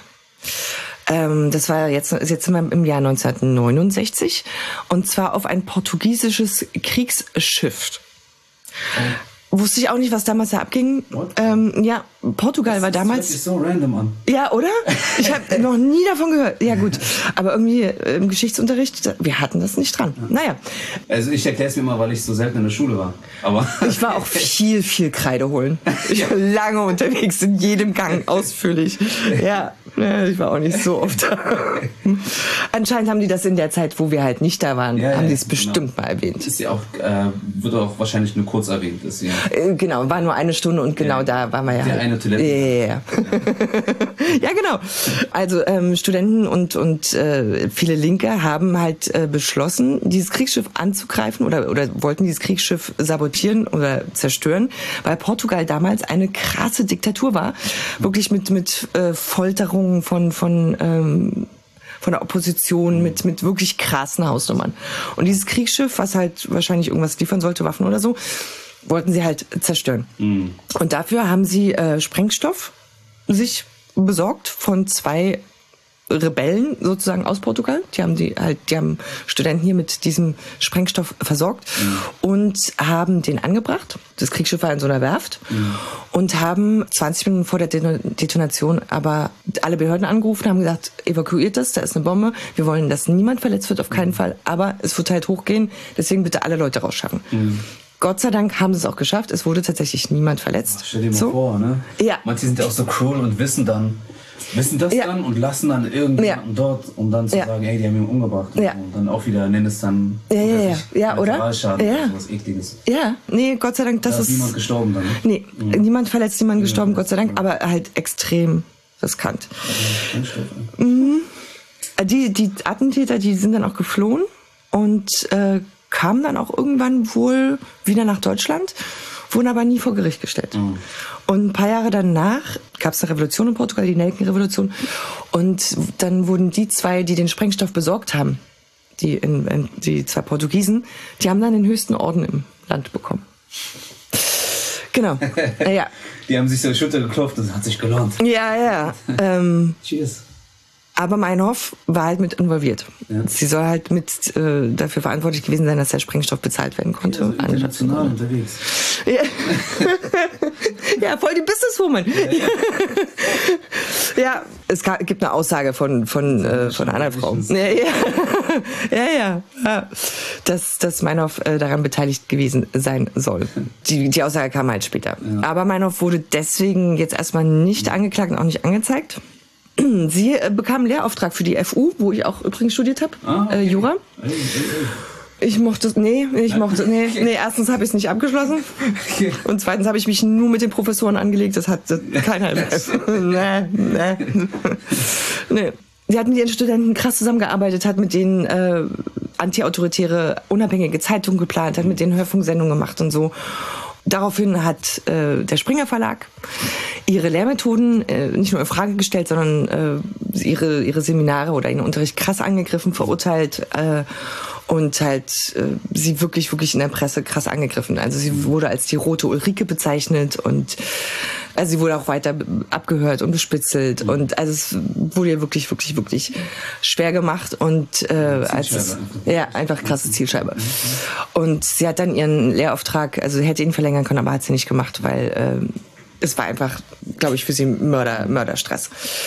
Ähm, das war jetzt, jetzt sind wir im Jahr neunzehnhundertneunundsechzig und zwar auf ein portugiesisches Kriegsschiff. Oh. Wusste ich auch nicht, was damals da abging. Ähm, ja, Portugal das, war damals... Das hört sich so random an. Ja, oder? Ich habe noch nie davon gehört. Ja gut, aber irgendwie im Geschichtsunterricht, wir hatten das nicht dran. Naja. Also ich erkläre es mir mal, weil ich so selten in der Schule war. Aber ich war auch viel, viel Kreide holen. Ich war lange unterwegs, in jedem Gang, ausführlich. Ja, ich war auch nicht so oft da. Anscheinend haben die das in der Zeit, wo wir halt nicht da waren, ja, haben die ja, es bestimmt genau. mal erwähnt. Ist ja auch, äh, wird auch wahrscheinlich nur kurz erwähnt. Ist ja Genau, war nur eine Stunde und genau ja, da waren wir ja. Der eine Toilette. Ja, ja, ja. ja genau. Also ähm, Studenten und, und äh, viele Linke haben halt äh, beschlossen, dieses Kriegsschiff anzugreifen oder, oder wollten dieses Kriegsschiff sabotieren oder zerstören, weil Portugal damals eine krasse Diktatur war. Wirklich mit, mit äh, Folterungen von, von ähm, von der Opposition mit mit wirklich krassen Hausnummern. Und dieses Kriegsschiff, was halt wahrscheinlich irgendwas liefern sollte, Waffen oder so, wollten sie halt zerstören. Mhm. Und dafür haben sie äh, Sprengstoff sich besorgt von zwei Rebellen sozusagen aus Portugal. Die haben die halt, die haben Studenten hier mit diesem Sprengstoff versorgt mhm. und haben den angebracht. Das Kriegsschiff war in so einer Werft mhm. und haben zwanzig Minuten vor der Detonation aber alle Behörden angerufen, haben gesagt, evakuiert das, da ist eine Bombe. Wir wollen, dass niemand verletzt wird, auf keinen mhm. Fall. Aber es wird halt hochgehen, deswegen bitte alle Leute rausschaffen. Mhm. Gott sei Dank haben sie es auch geschafft. Es wurde tatsächlich niemand verletzt. Ach, stell dir mal so. vor, ne? Ja. Manche sind ja auch so cruel und wissen dann, wissen das ja. dann und lassen dann irgendjemanden ja. dort, um dann zu ja. sagen, ey, die haben ihn umgebracht. Ja. Und dann auch wieder nennen es dann ja, ja, ja. ja oder? Ja. Oder sowas Ekliges. Ja, nee, Gott sei Dank, das da ist... ist niemand gestorben dann. Nee, mhm. niemand verletzt, niemand ja, gestorben, Gott sei Dank, ja. aber halt extrem riskant. Ja, mhm. Die, die Attentäter, die sind dann auch geflohen und äh, kamen dann auch irgendwann wohl wieder nach Deutschland, wurden aber nie vor Gericht gestellt. Mhm. Und ein paar Jahre danach gab es eine Revolution in Portugal, die Nelkenrevolution. Und dann wurden die zwei, die den Sprengstoff besorgt haben, die, in, in, die zwei Portugiesen, die haben dann den höchsten Orden im Land bekommen. Genau. Ja. Die haben sich so die Schulter geklopft, das hat sich gelohnt. Ja, ja. Ähm, Cheers. Aber Meinhof war halt mit involviert. Ja. Sie soll halt mit äh, dafür verantwortlich gewesen sein, dass der Sprengstoff bezahlt werden konnte. Ja, also international unterwegs. Ja. ja, voll die Businesswoman. Ja, ja. ja, es gibt eine Aussage von von äh, von einer Frau. Ja, ja. ja, ja, ja. dass, dass Meinhof äh, daran beteiligt gewesen sein soll. Die, die Aussage kam halt später. Ja. Aber Meinhof wurde deswegen jetzt erstmal nicht angeklagt und auch nicht angezeigt. Sie äh, bekam einen Lehrauftrag für die F U, wo ich auch übrigens studiert habe, ah, okay. äh, Jura. Ey, ey, ey. Ich mochte es, nee, ich mochte, nee, nee, erstens habe ich es nicht abgeschlossen okay. und zweitens habe ich mich nur mit den Professoren angelegt, das hat keiner. nee, nee. nee. Sie hat mit ihren Studenten krass zusammengearbeitet, hat mit denen äh, antiautoritäre, unabhängige Zeitungen geplant, hat mit denen Hörfunksendungen gemacht und so. Daraufhin hat äh, der Springer Verlag ihre Lehrmethoden äh, nicht nur in Frage gestellt, sondern äh, ihre, ihre Seminare oder ihren Unterricht krass angegriffen, verurteilt äh, und halt äh, sie wirklich, wirklich in der Presse krass angegriffen. Also sie wurde als die rote Ulrike bezeichnet und also sie wurde auch weiter abgehört und bespitzelt und also es wurde ihr wirklich, wirklich, wirklich schwer gemacht und äh, als es, ja, einfach krasse Zielscheibe. Und sie hat dann ihren Lehrauftrag, also sie hätte ihn verlängern können, aber hat sie nicht gemacht, weil äh, es war einfach, glaube ich, für sie Mörder, Mörderstress.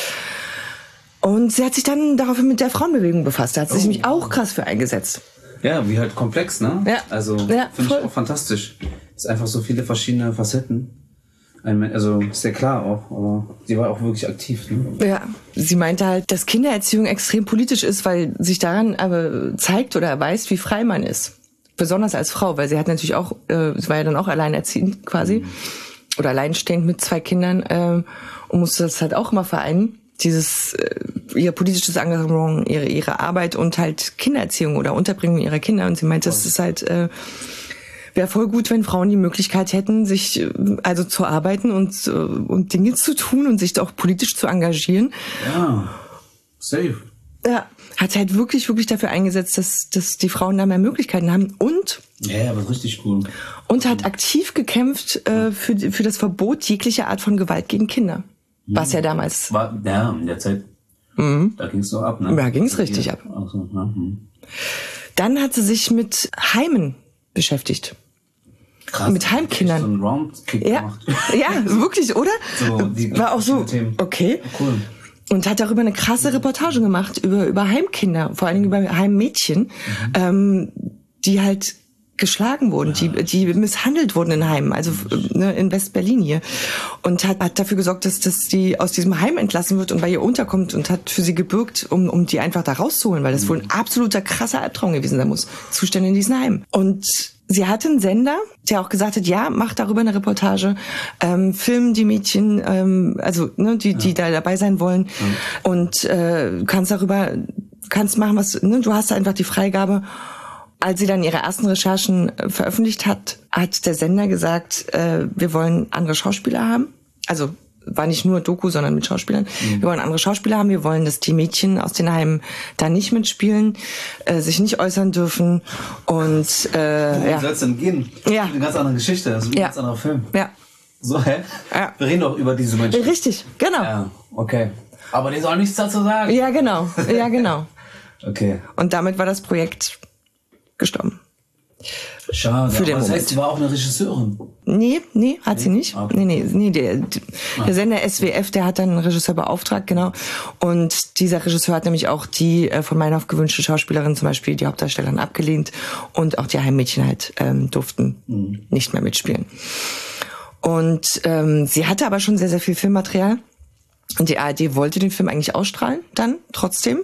Und sie hat sich dann daraufhin mit der Frauenbewegung befasst. Da hat sie sich oh. nämlich auch krass für eingesetzt. Ja, wie halt komplex, ne? Ja. Also ja, finde ich auch fantastisch. Es ist einfach so viele verschiedene Facetten. Also ist ja klar auch, aber sie war auch wirklich aktiv. Ne? Ja, sie meinte halt, dass Kindererziehung extrem politisch ist, weil sich daran aber zeigt oder erweist, wie frei man ist. Besonders als Frau, weil sie hat natürlich auch, äh, sie war ja dann auch alleinerziehend quasi mhm. oder alleinstehend mit zwei Kindern äh, und musste das halt auch immer vereinen. Dieses äh, ihr politisches Engagement, ihre ihre Arbeit und halt Kindererziehung oder Unterbringung ihrer Kinder. Und sie meinte, das ist halt äh, wäre voll gut, wenn Frauen die Möglichkeit hätten, sich äh, also zu arbeiten und äh, und Dinge zu tun und sich auch politisch zu engagieren. Ja, safe. Ja, hat halt wirklich wirklich dafür eingesetzt, dass dass die Frauen da mehr Möglichkeiten haben und ja, aber richtig cool. Und hat aktiv gekämpft äh, für für das Verbot jeglicher Art von Gewalt gegen Kinder. Was ja damals... War, ja, in der Zeit, mhm. da ging es so ab, ne? Da ging es richtig ab. Ach so, ja, hm. Dann hat sie sich mit Heimen beschäftigt. Krass. Mit Heimkindern. So einen Roundkick ja. gemacht. Ja, wirklich, oder? So, die war auch so, Themen. okay. Cool. Und hat darüber eine krasse Reportage gemacht, über über Heimkinder, vor allen Dingen über Heimmädchen, mhm. ähm, die halt geschlagen wurden, ja. die die misshandelt wurden in Heimen, also ne, in West-Berlin hier. Und hat, hat dafür gesorgt, dass, dass die aus diesem Heim entlassen wird und bei ihr unterkommt und hat für sie gebürgt, um, um die einfach da rauszuholen, weil das mhm. wohl ein absoluter krasser Albtraum gewesen sein muss. Zustände in diesen Heimen. Und sie hatte einen Sender, der auch gesagt hat, ja, mach darüber eine Reportage, ähm, film die Mädchen, ähm, also ne, die, die ja. da dabei sein wollen ja. und äh, kannst darüber, kannst machen, was, ne, du hast einfach die Freigabe. Als sie dann ihre ersten Recherchen äh, veröffentlicht hat, hat der Sender gesagt, äh, wir wollen andere Schauspieler haben. Also war nicht nur Doku, sondern mit Schauspielern. Mhm. Wir wollen andere Schauspieler haben. Wir wollen, dass die Mädchen aus den Heimen da nicht mitspielen, äh, sich nicht äußern dürfen. Und äh, Wie ja. soll es denn gehen? Ja. Eine ganz andere Geschichte, das ist ein ja. ganz anderer Film. Ja. So, hä? Ja. Wir reden doch über diese Menschen. Richtig, genau. Ja, okay. Aber die sollen nichts dazu sagen. Ja, genau. Ja, genau. Okay. Und damit war das Projekt gestorben. Schade, für den aber das Moment. heißt, sie war auch eine Regisseurin? Nee, nee, hat nee? sie nicht. Okay. Nee, nee, nee, der, der ah. Sender S W F, der hat dann einen Regisseur beauftragt, genau. Und dieser Regisseur hat nämlich auch die äh, von Meinhof gewünschte Schauspielerin, zum Beispiel die Hauptdarstellerin, abgelehnt. Und auch die Heimmädchen halt ähm, durften mhm. nicht mehr mitspielen. Und ähm, sie hatte aber schon sehr, sehr viel Filmmaterial. Und die A R D wollte den Film eigentlich ausstrahlen, dann trotzdem.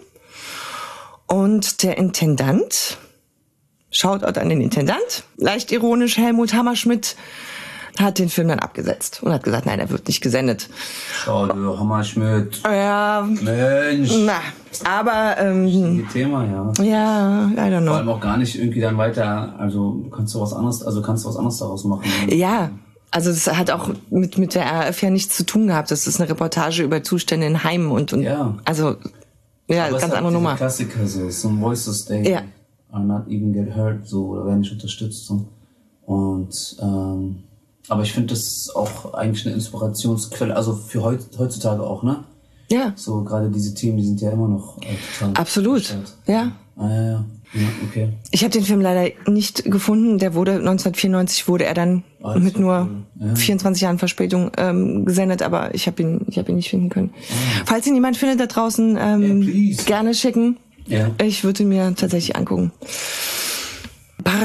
Und der Intendant... Shoutout an den Intendant. Leicht ironisch, Helmut Hammerschmidt hat den Film dann abgesetzt und hat gesagt, nein, er wird nicht gesendet. Schade, Hammerschmidt. Ja. Mensch. Na, aber... Ähm, Thema, ja. Ja, I don't know. Vor allem auch gar nicht irgendwie dann weiter, also kannst du was anderes, also kannst du was anderes daraus machen. Ne? Ja. Also das hat auch mit mit der R F ja nichts zu tun gehabt. Das ist eine Reportage über Zustände in Heimen und... und ja. Also, ja, aber ganz andere Nummer. Klassiker, so, some voices, they ja. are not even get heard, so, oder werden nicht unterstützt. So. Und, ähm, aber ich finde, das ist auch eigentlich eine Inspirationsquelle, also für heut, heutzutage auch, ne? Ja. So, gerade diese Themen, die sind ja immer noch äh, total... Absolut, gestellt. ja. Ah, ja, ja. Ja, okay. Ich habe den Film leider nicht gefunden. Der wurde neunzehnhundertvierundneunzig wurde er dann oh, mit nur cool. ja. vierundzwanzig Jahren Verspätung ähm, gesendet, aber ich habe ihn, ich habe ihn nicht finden können. Oh. Falls ihn jemand findet da draußen, ähm, yeah, gerne schicken. Ja. Ich würde ihn mir tatsächlich angucken.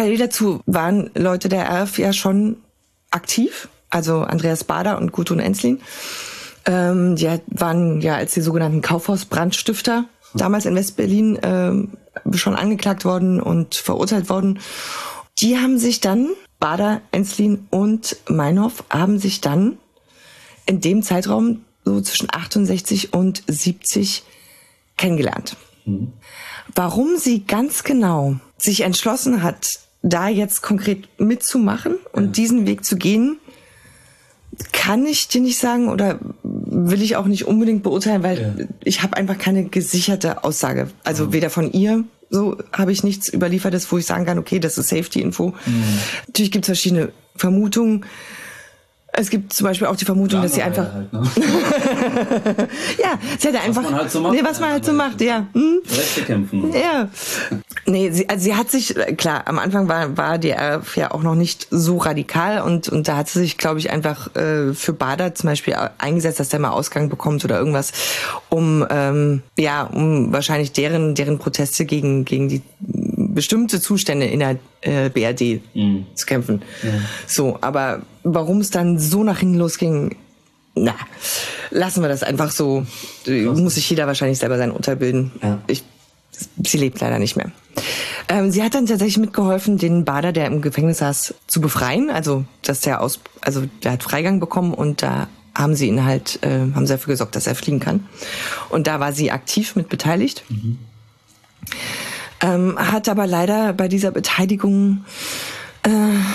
parallel dazu waren Leute der R A F ja schon aktiv, also Andreas Baader und Gudrun Ensslin. Ähm, die waren ja als die sogenannten Kaufhausbrandstifter damals in West-Berlin ähm, schon angeklagt worden und verurteilt worden. Die haben sich dann, Baader, Ensslin und Meinhof, haben sich dann in dem Zeitraum so zwischen achtundsechzig und siebzig kennengelernt. Mhm. Warum sie ganz genau sich entschlossen hat, da jetzt konkret mitzumachen und ja. diesen Weg zu gehen, kann ich dir nicht sagen oder will ich auch nicht unbedingt beurteilen, weil ja. ich habe einfach keine gesicherte Aussage. Also ja. weder von ihr, so habe ich nichts Überliefertes, wo ich sagen kann, okay, das ist Safety-Info. Mhm. Natürlich gibt es verschiedene Vermutungen. Es gibt zum Beispiel auch die Vermutung, dass sie einfach... Halt, ne? ja, sie hatte einfach... Was man halt so macht. Nee, was man halt so macht, ja. Hm? Rechte kämpfen. Ja. Nee, sie, also sie hat sich, klar, am Anfang war, war die R A F ja auch noch nicht so radikal und, und da hat sie sich, glaube ich, einfach äh, für Baader zum Beispiel eingesetzt, dass der mal Ausgang bekommt oder irgendwas, um, ähm, ja, um wahrscheinlich deren, deren Proteste gegen, gegen die bestimmte Zustände in der äh, B R D mhm. zu kämpfen. Ja. So, aber warum es dann so nach hinten losging, na, lassen wir das einfach so. Muss sich jeder wahrscheinlich selber sein Urteil bilden. Ja. Ich, sie lebt leider nicht mehr. Ähm, sie hat dann tatsächlich mitgeholfen, den Baader, der im Gefängnis saß, zu befreien. Also, dass der aus, also der hat Freigang bekommen und da haben sie ihn halt, äh, haben sie dafür gesorgt, dass er fliehen kann. Und da war sie aktiv mit beteiligt. Mhm. Ähm, hat aber leider bei dieser Beteiligung äh,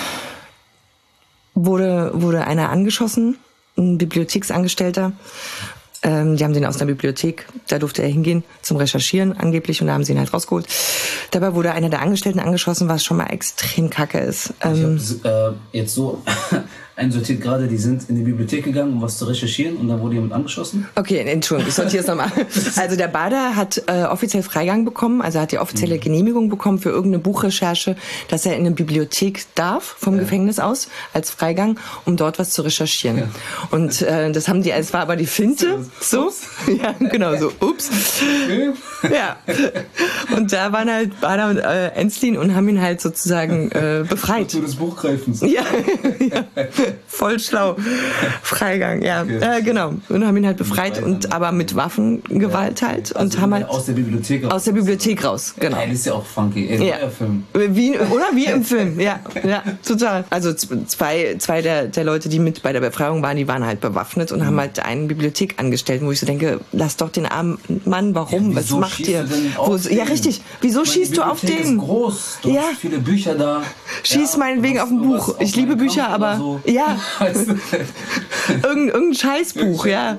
wurde wurde einer angeschossen, ein Bibliotheksangestellter. Ähm, die haben den aus der Bibliothek, da durfte er hingehen zum Recherchieren angeblich und da haben sie ihn halt rausgeholt. Dabei wurde einer der Angestellten angeschossen, was schon mal extrem kacke ist. Ähm, ich habe äh, jetzt so einsortiert gerade, die sind in die Bibliothek gegangen, um was zu recherchieren und dann wurde jemand angeschossen? Okay, Entschuldigung, ich sortiere es nochmal. Also der Baader hat äh, offiziell Freigang bekommen, also hat die offizielle mhm. Genehmigung bekommen für irgendeine Buchrecherche, dass er in eine Bibliothek darf, vom ja. Gefängnis aus, als Freigang, um dort was zu recherchieren. Ja. Und äh, das haben die, es war aber die Finte, so, ja, genau, so, ups. Ja. Und da waren halt Baader und äh, Ensslin und haben ihn halt sozusagen äh, befreit. Zu des Buchgreifens. Ja, ja. Voll schlau. Freigang, ja. Okay. Äh, genau. Und haben ihn halt befreit, und aber mit Waffengewalt ja. halt. Also und haben halt aus der Bibliothek raus. Aus der Bibliothek raus, genau. Ja, das ist ja auch funky. Ey, ja. Film. Wie, oder wie im Film, ja. Ja, total. Also zwei, zwei der, der Leute, die mit bei der Befreiung waren, die waren halt bewaffnet und mhm. haben halt einen Bibliothekangestellten, wo ich so denke, lass doch den armen Mann, warum? Ja, was macht ihr? Wo, ja, richtig. Wieso meine, schießt du auf den? Ist groß. Du ja. hast viele Bücher da. Schieß ja, meinetwegen auf ein Buch. Ich liebe Bücher, aber so. ja. Weißt du? Irgend, irgendein Scheißbuch, ja.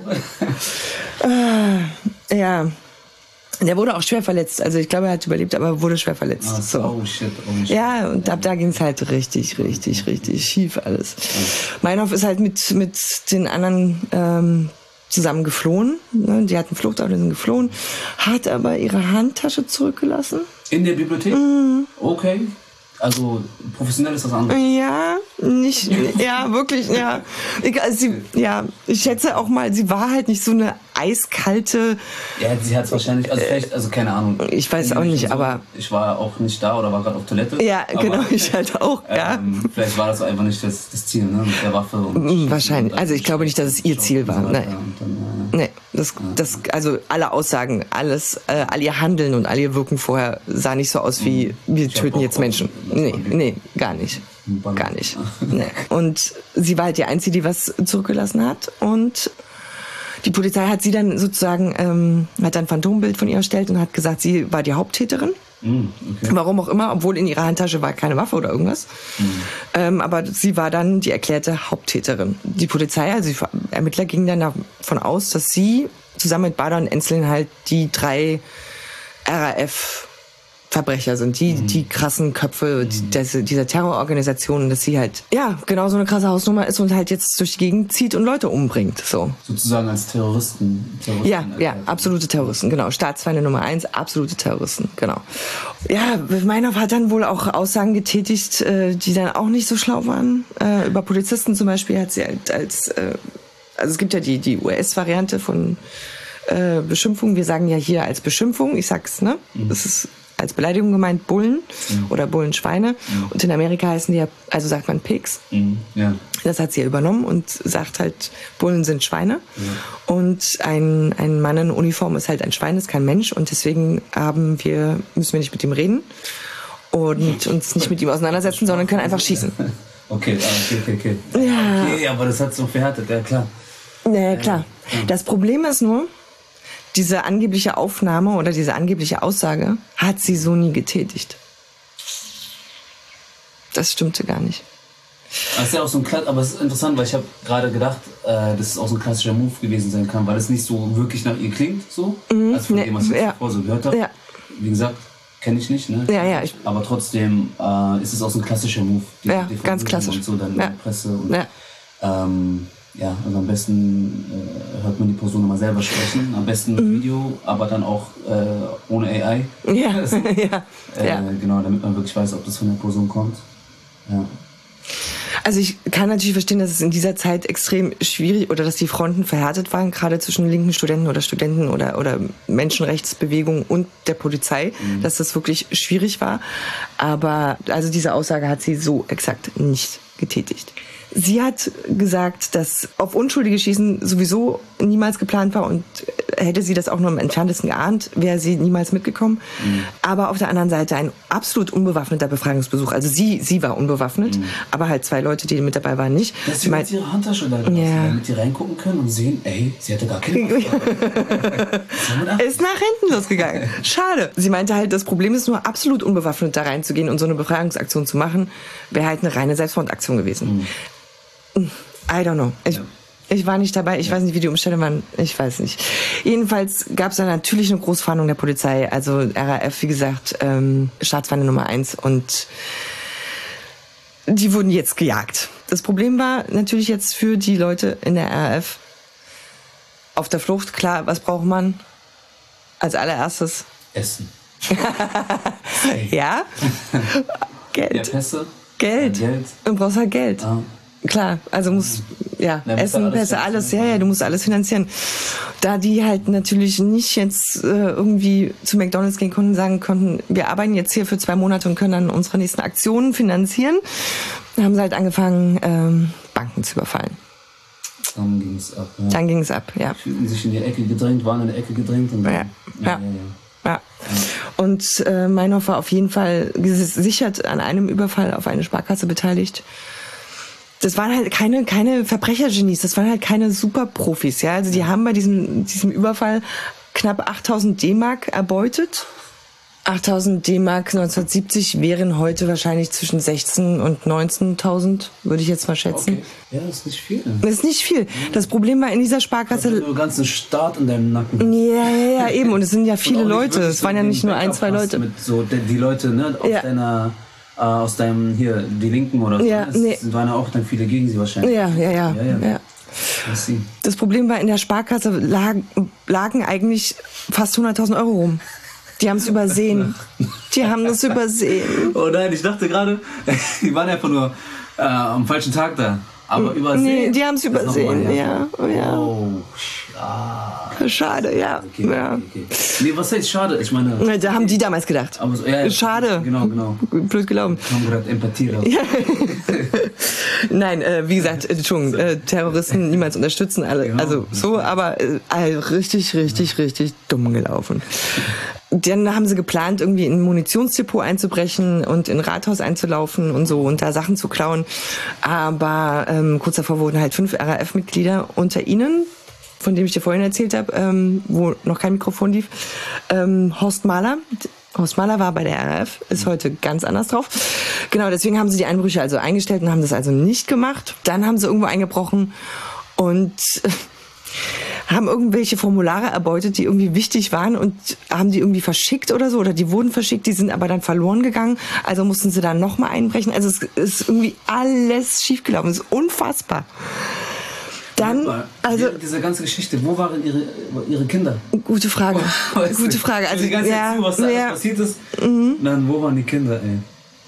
äh, ja. Der wurde auch schwer verletzt. Also ich glaube, er hat überlebt, aber wurde schwer verletzt. Ah, so. Oh shit, oh shit. Ja, und ab da ging es halt richtig, richtig, richtig schief alles. Meinhof ist halt mit, mit den anderen ähm, zusammen geflohen. Ne? Die hatten Flucht, aber die sind geflohen. Hat aber ihre Handtasche zurückgelassen. In der Bibliothek? Mhm. Okay. Also professionell ist das anders. Ja, nicht, ja, wirklich, ja. Ich, also sie, ja, ich schätze auch mal, sie war halt nicht so eine eiskalte. Ja, sie hat es wahrscheinlich, also vielleicht, also keine Ahnung. Ich weiß auch nicht, so, aber. Ich war auch nicht da oder war gerade auf Toilette. Ja, aber, genau, ich halt auch, ja. Ähm, vielleicht war das einfach nicht das, das Ziel, ne, mit der Waffe. Und wahrscheinlich, also ich glaube nicht, dass es ihr Ziel war. Nein. Dann, nee, das, das, also alle Aussagen, alles, äh, all ihr Handeln und all ihr Wirken vorher sah nicht so aus wie, wir töten jetzt Menschen. Nee, nee, gar nicht. Gar nicht. Nee. Und sie war halt die Einzige, die was zurückgelassen hat. Und die Polizei hat sie dann sozusagen, ähm, hat ein Phantombild von ihr erstellt und hat gesagt, sie war die Haupttäterin. Mm, okay. Warum auch immer, obwohl in ihrer Handtasche war keine Waffe oder irgendwas. Mm. Ähm, aber sie war dann die erklärte Haupttäterin. Die Polizei, also die Ermittler gingen dann davon aus, dass sie zusammen mit Baader und Ensslin halt die drei R A F Verbrecher sind, die, mhm. die krassen Köpfe mhm. des, dieser Terrororganisationen, dass sie halt, ja, genau so eine krasse Hausnummer ist und halt jetzt durch die Gegend zieht und Leute umbringt, so. Sozusagen als Terroristen. Terroristen ja, ja, absolute Terroristen, genau. Staatsfeinde Nummer eins, absolute Terroristen, genau. Ja, Meinhof hat dann wohl auch Aussagen getätigt, die dann auch nicht so schlau waren. Über Polizisten zum Beispiel hat sie halt als, also es gibt ja die, die U S-Variante von Beschimpfung. Wir sagen ja hier als Beschimpfung, ich sag's, ne? Mhm. Das ist als Beleidigung gemeint, Bullen Mhm. oder Bullenschweine. Mhm. Und in Amerika heißen die ja, also sagt man Pigs. Mhm. Ja. Das hat sie ja übernommen und sagt halt, Bullen sind Schweine. Ja. Und ein, ein Mann in Uniform ist halt ein Schwein, ist kein Mensch. Und deswegen haben wir, müssen wir nicht mit ihm reden und uns nicht mit ihm auseinandersetzen, sondern können einfach schießen. Okay, ah, okay, okay, okay. Ja. Okay, aber das hat so verhärtet, ja klar. Naja, klar. Das Problem ist nur, diese angebliche Aufnahme oder diese angebliche Aussage hat sie so nie getätigt. Das stimmte gar nicht. Das ist ja auch so ein Klass, aber es ist interessant, weil ich habe gerade gedacht, äh, dass es auch so ein klassischer Move gewesen sein kann, weil es nicht so wirklich nach ihr klingt, so. Mhm, also von ne, dem, was ich ja. zuvor so gehört habe. Ja. Wie gesagt, kenne ich nicht, ne? Ja, ja. Ich, Aber trotzdem äh, ist es auch so ein klassischer Move. Die, Ja, die ganz klassisch. Und so dann Ja. in der Presse. Und, Ja. ähm, ja, also am besten äh, hört man die Person immer selber sprechen. Am besten mit Video, aber dann auch äh, ohne A I. ja, ja, Äh, ja. Genau, damit man wirklich weiß, ob das von der Person kommt. Ja. Also ich kann natürlich verstehen, dass es in dieser Zeit extrem schwierig oder dass die Fronten verhärtet waren, gerade zwischen linken Studenten oder Studenten oder, oder Menschenrechtsbewegungen und der Polizei, mhm. dass das wirklich schwierig war. Aber also diese Aussage hat sie so exakt nicht getätigt. Sie hat gesagt, dass auf unschuldige Schießen sowieso niemals geplant war und hätte sie das auch nur im Entferntesten geahnt, wäre sie niemals mitgekommen. Mhm. Aber auf der anderen Seite ein absolut unbewaffneter Befragungsbesuch. Also sie, sie war unbewaffnet, mhm. aber halt zwei Leute, die mit dabei waren, nicht. Dass sie mit ihrer Handtasche da gelassen, ja. damit die reingucken können und sehen, ey, sie hatte gar keine Waffe. Ist nach hinten losgegangen. Schade. Sie meinte halt, das Problem ist nur, absolut unbewaffnet da reinzugehen und so eine Befragungsaktion zu machen, wäre halt eine reine Selbstmordaktion gewesen. Mhm. I don't know. Ich, ja. ich war nicht dabei. Ich ja. weiß nicht, wie die Umstände waren. Ich weiß nicht. Jedenfalls gab es da natürlich eine Großfahndung der Polizei. Also R A F, wie gesagt, ähm, Staatsfeinde Nummer eins. Und die wurden jetzt gejagt. Das Problem war natürlich jetzt für die Leute in der R A F auf der Flucht. Klar, was braucht man als allererstes? Essen. Ja? Geld. Ja, Pässe. Geld. Ja, Geld. Du brauchst halt Geld. Ah. Klar, also muss, ja, ja Essen, Pässe, alles, ja, ja, du musst alles finanzieren. Da die halt natürlich nicht jetzt äh, irgendwie zu McDonald's gehen konnten, sagen konnten, wir arbeiten jetzt hier für zwei Monate und können dann unsere nächsten Aktionen finanzieren, dann haben sie halt angefangen, ähm, Banken zu überfallen. Dann ging es ab. Ja. Dann ging es ab, ja. Fühlten sich in die Ecke gedrängt, waren in der Ecke gedrängt. Und dann, ja. ja, ja. ja, ja. Ja. Und äh, Meinhof war auf jeden Fall gesichert an einem Überfall auf eine Sparkasse beteiligt. Das waren halt keine, keine Verbrechergenies, das waren halt keine Superprofis, ja. Also die haben bei diesem, diesem Überfall knapp achttausend D-Mark erbeutet. achttausend D-Mark neunzehnhundertsiebzig wären heute wahrscheinlich zwischen sechzehntausend und neunzehntausend, würde ich jetzt mal schätzen. Okay. Ja, das ist nicht viel. Das ist nicht viel. Das Problem war in dieser Sparkasse... Du hast den ganzen Staat in deinem Nacken. Ja, ja, ja, eben. Und es sind ja viele Leute. Es waren ja nicht nur ein, zwei Leute. Mit so die, die Leute, ne, aus ja. deiner... aus deinem, hier, die Linken oder so. Ja, es nee. waren ja auch dann viele gegen sie wahrscheinlich. Ja, ja, ja. ja, ja. ja. Das Problem war, in der Sparkasse lagen, lagen eigentlich fast hunderttausend Euro rum. Die haben es übersehen. Die haben das übersehen. Oh nein, ich dachte gerade, die waren einfach nur äh, am falschen Tag da. Aber übersehen. Nee, die haben es übersehen, mal, ja. ja. ja. Oh, schade. Schade, ja. Okay, ja. Okay, okay. Nee, was heißt schade? Ich meine... Na, da haben die damals gedacht. Aber so, ja, schade. Genau, genau. Blöd gelaufen. Ich habe gerade Empathie raus. Ja. Nein, äh, wie gesagt, Entschuldigung, äh, Terroristen niemals unterstützen, alle, genau. Also so, aber äh, richtig, richtig, richtig dumm gelaufen. Dann haben sie geplant, irgendwie in ein Munitionsdepot einzubrechen und in ein Rathaus einzulaufen und so und da Sachen zu klauen. Aber ähm, kurz davor wurden halt fünf R A F-Mitglieder unter ihnen, von dem ich dir vorhin erzählt habe, ähm, wo noch kein Mikrofon lief, ähm, Horst Mahler. Horst Mahler war bei der R A F, ist heute ganz anders drauf. Genau, deswegen haben sie die Einbrüche also eingestellt und haben das also nicht gemacht. Dann haben sie irgendwo eingebrochen und haben irgendwelche Formulare erbeutet, die irgendwie wichtig waren und haben die irgendwie verschickt oder so, oder die wurden verschickt, die sind aber dann verloren gegangen, also mussten sie dann nochmal einbrechen. Also es ist irgendwie alles schiefgelaufen, es ist unfassbar. Dann, also diese ganze Geschichte, wo waren ihre, ihre Kinder? Gute Frage, weißt gute du, Frage. Also die ganze ja, Zeit zu, was da ja. alles passiert ist, mhm. dann wo waren die Kinder, ey?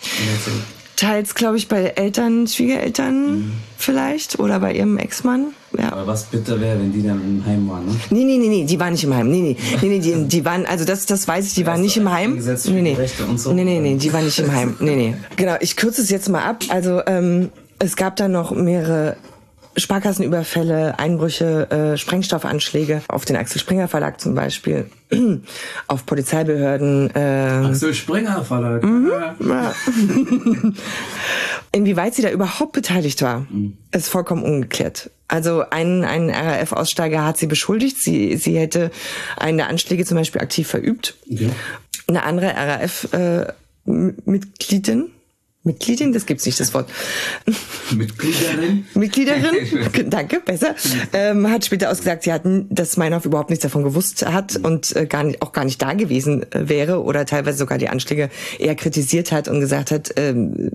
Teils, glaube ich, bei Eltern, Schwiegereltern mhm. vielleicht oder bei ihrem Ex-Mann. ja. Aber was bitter wäre, wenn die dann im Heim waren, ne? Nee, nee, nee, nee, die waren nicht im Heim. Nee, nee, nee, nee die, die waren, also das, das weiß ich, die waren nicht im Heim. Nee, nee. So. nee, nee, nee, die waren nicht im Heim. Nee, nee. Genau, ich kürze es jetzt mal ab. Also ähm, es gab da noch mehrere Sparkassenüberfälle, Einbrüche, äh, Sprengstoffanschläge auf den Axel Springer Verlag zum Beispiel, auf Polizeibehörden. Äh, Axel Springer Verlag. Mhm, ja. Inwieweit sie da überhaupt beteiligt war, mhm. ist vollkommen ungeklärt. Also ein, ein R A F-Aussteiger hat sie beschuldigt, sie, sie hätte einen der Anschläge zum Beispiel aktiv verübt. Okay. Eine andere R A F-Mitgliedin, Mitgliedin, das gibt's nicht, das Wort. Mitgliederin? Mitgliederin, danke, besser. Ähm, hat später ausgesagt, sie hatten, dass Meinhof überhaupt nichts davon gewusst hat und äh, gar nicht, auch gar nicht da gewesen äh, wäre oder teilweise sogar die Anschläge eher kritisiert hat und gesagt hat, ähm,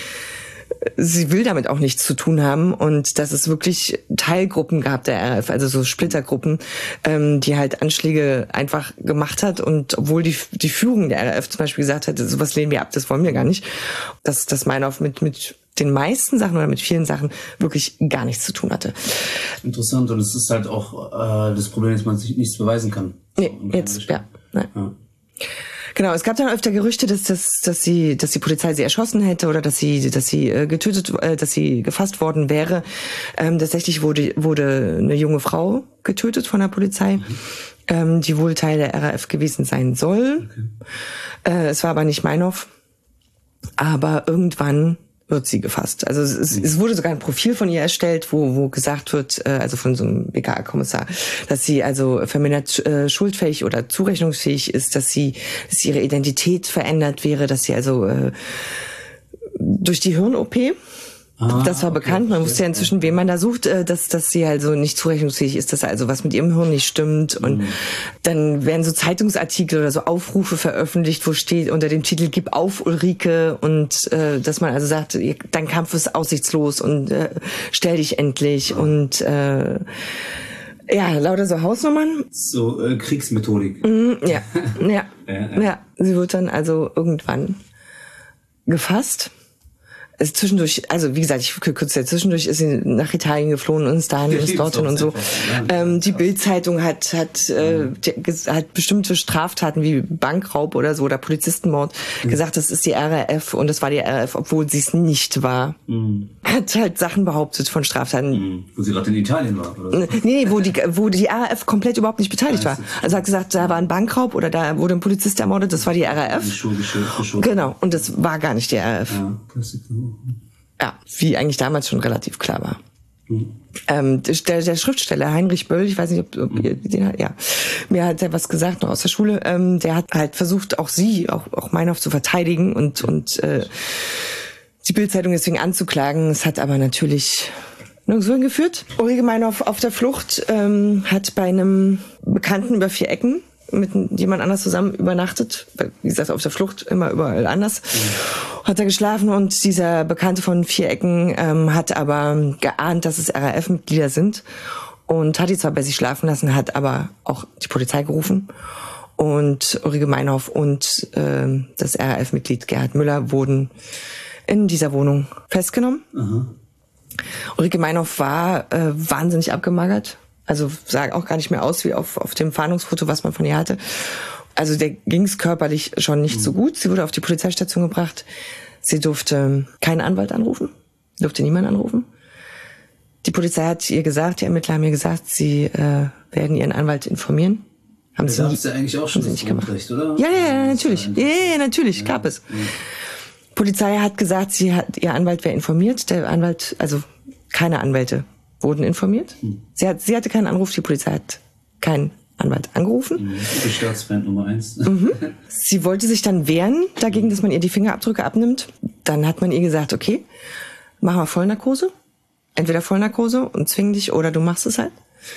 sie will damit auch nichts zu tun haben und dass es wirklich Teilgruppen gab der R A F, also so Splittergruppen, ähm, die halt Anschläge einfach gemacht hat und obwohl die die Führung der R A F zum Beispiel gesagt hat, sowas lehnen wir ab, das wollen wir gar nicht, dass das Meinhof mit mit den meisten Sachen oder mit vielen Sachen wirklich gar nichts zu tun hatte. Interessant, und es ist halt auch äh, das Problem, dass man sich nichts beweisen kann. Nee, jetzt, ja, nein. Ja. Genau, es gab dann öfter Gerüchte, dass, dass, dass sie, dass die Polizei sie erschossen hätte oder dass sie, dass sie äh, getötet, äh, dass sie gefasst worden wäre. Ähm, tatsächlich wurde, wurde eine junge Frau getötet von der Polizei, mhm. ähm, die wohl Teil der R A F gewesen sein soll. Okay. Äh, es war aber nicht Meinhof. Aber irgendwann wird sie gefasst. Also es, mhm. es wurde sogar ein Profil von ihr erstellt, wo, wo gesagt wird, äh, also von so einem B K A-Kommissar, dass sie also vermindert äh, schuldfähig oder zurechnungsfähig ist, dass sie, dass ihre Identität verändert wäre, dass sie also äh, durch die Hirn-O P, ah, das war okay, bekannt, man wusste ja inzwischen, wen man da sucht, äh, dass, dass sie also nicht zurechnungsfähig ist, dass also was mit ihrem Hirn nicht stimmt. Und mhm. dann werden so Zeitungsartikel oder so Aufrufe veröffentlicht, wo steht unter dem Titel "Gib auf, Ulrike", und äh, dass man also sagt, dein Kampf ist aussichtslos und äh, stell dich endlich. Ja. Und äh, ja, lauter so Hausnummern. So äh, Kriegsmethodik. Mhm, ja, ja, ja, ja. ja. Sie wird dann also irgendwann gefasst. Also zwischendurch, also wie gesagt, ich kürze ja, zwischendurch ist sie nach Italien geflohen und ist dahin und ist dorthin und so. Ähm, die Bild-Zeitung hat hat äh, hat bestimmte Straftaten wie Bankraub oder so oder Polizistenmord mhm. gesagt, das ist die R A F und das war die R A F, obwohl sie es nicht war. Mhm. Hat halt Sachen behauptet von Straftaten. Mhm. Wo sie gerade in Italien war, oder? Nee, nee, wo die wo die R A F komplett überhaupt nicht beteiligt war. Also hat gesagt, da war ein Bankraub oder da wurde ein Polizist ermordet, das war die R A F. Genau, und das war gar nicht die R A F. Ja, Ja, wie eigentlich damals schon relativ klar war. Mhm. Ähm, der, der Schriftsteller Heinrich Böll, ich weiß nicht, ob, ob ihr den hat, ja, mir hat er was gesagt noch aus der Schule. Ähm, der hat halt versucht, auch sie, auch auch Meinhof zu verteidigen und und äh, die Bild-Zeitung deswegen anzuklagen. Es hat aber natürlich nirgendwo hingeführt. Ulrike Meinhof auf der Flucht ähm, hat bei einem Bekannten über vier Ecken mit jemand anders zusammen übernachtet. Wie gesagt, auf der Flucht immer überall anders. Mhm. Hat er geschlafen und dieser Bekannte von Vierecken ähm, hat aber geahnt, dass es R A F-Mitglieder sind und hat die zwar bei sich schlafen lassen, hat aber auch die Polizei gerufen. Und Ulrike Meinhof und äh, das R A F-Mitglied Gerhard Müller wurden in dieser Wohnung festgenommen. Mhm. Ulrike Meinhof war äh, wahnsinnig abgemagert. Also sah auch gar nicht mehr aus wie auf, auf dem Fahndungsfoto, was man von ihr hatte. Also der ging's körperlich schon nicht mhm. so gut. Sie wurde auf die Polizeistation gebracht. Sie durfte keinen Anwalt anrufen, durfte niemanden anrufen. Die Polizei hat ihr gesagt, die Ermittler haben ihr gesagt, sie äh, werden ihren Anwalt informieren. Haben das sie nicht, ja eigentlich auch schon sie nicht gemacht, Recht, oder? Ja, ja, ja, natürlich. Ja, ja, natürlich, ja. gab es. Mhm. Polizei hat gesagt, sie hat, ihr Anwalt wäre informiert. Der Anwalt, also keine Anwälte wurden informiert. Hm. Sie, hat, sie hatte keinen Anruf, die Polizei hat keinen Anwalt angerufen. Mhm. Die Staatsfeind Nummer eins. Mhm. Sie wollte sich dann wehren dagegen, dass man ihr die Fingerabdrücke abnimmt. Dann hat man ihr gesagt, okay, mach mal Vollnarkose. Entweder Vollnarkose und zwing dich oder du machst es halt.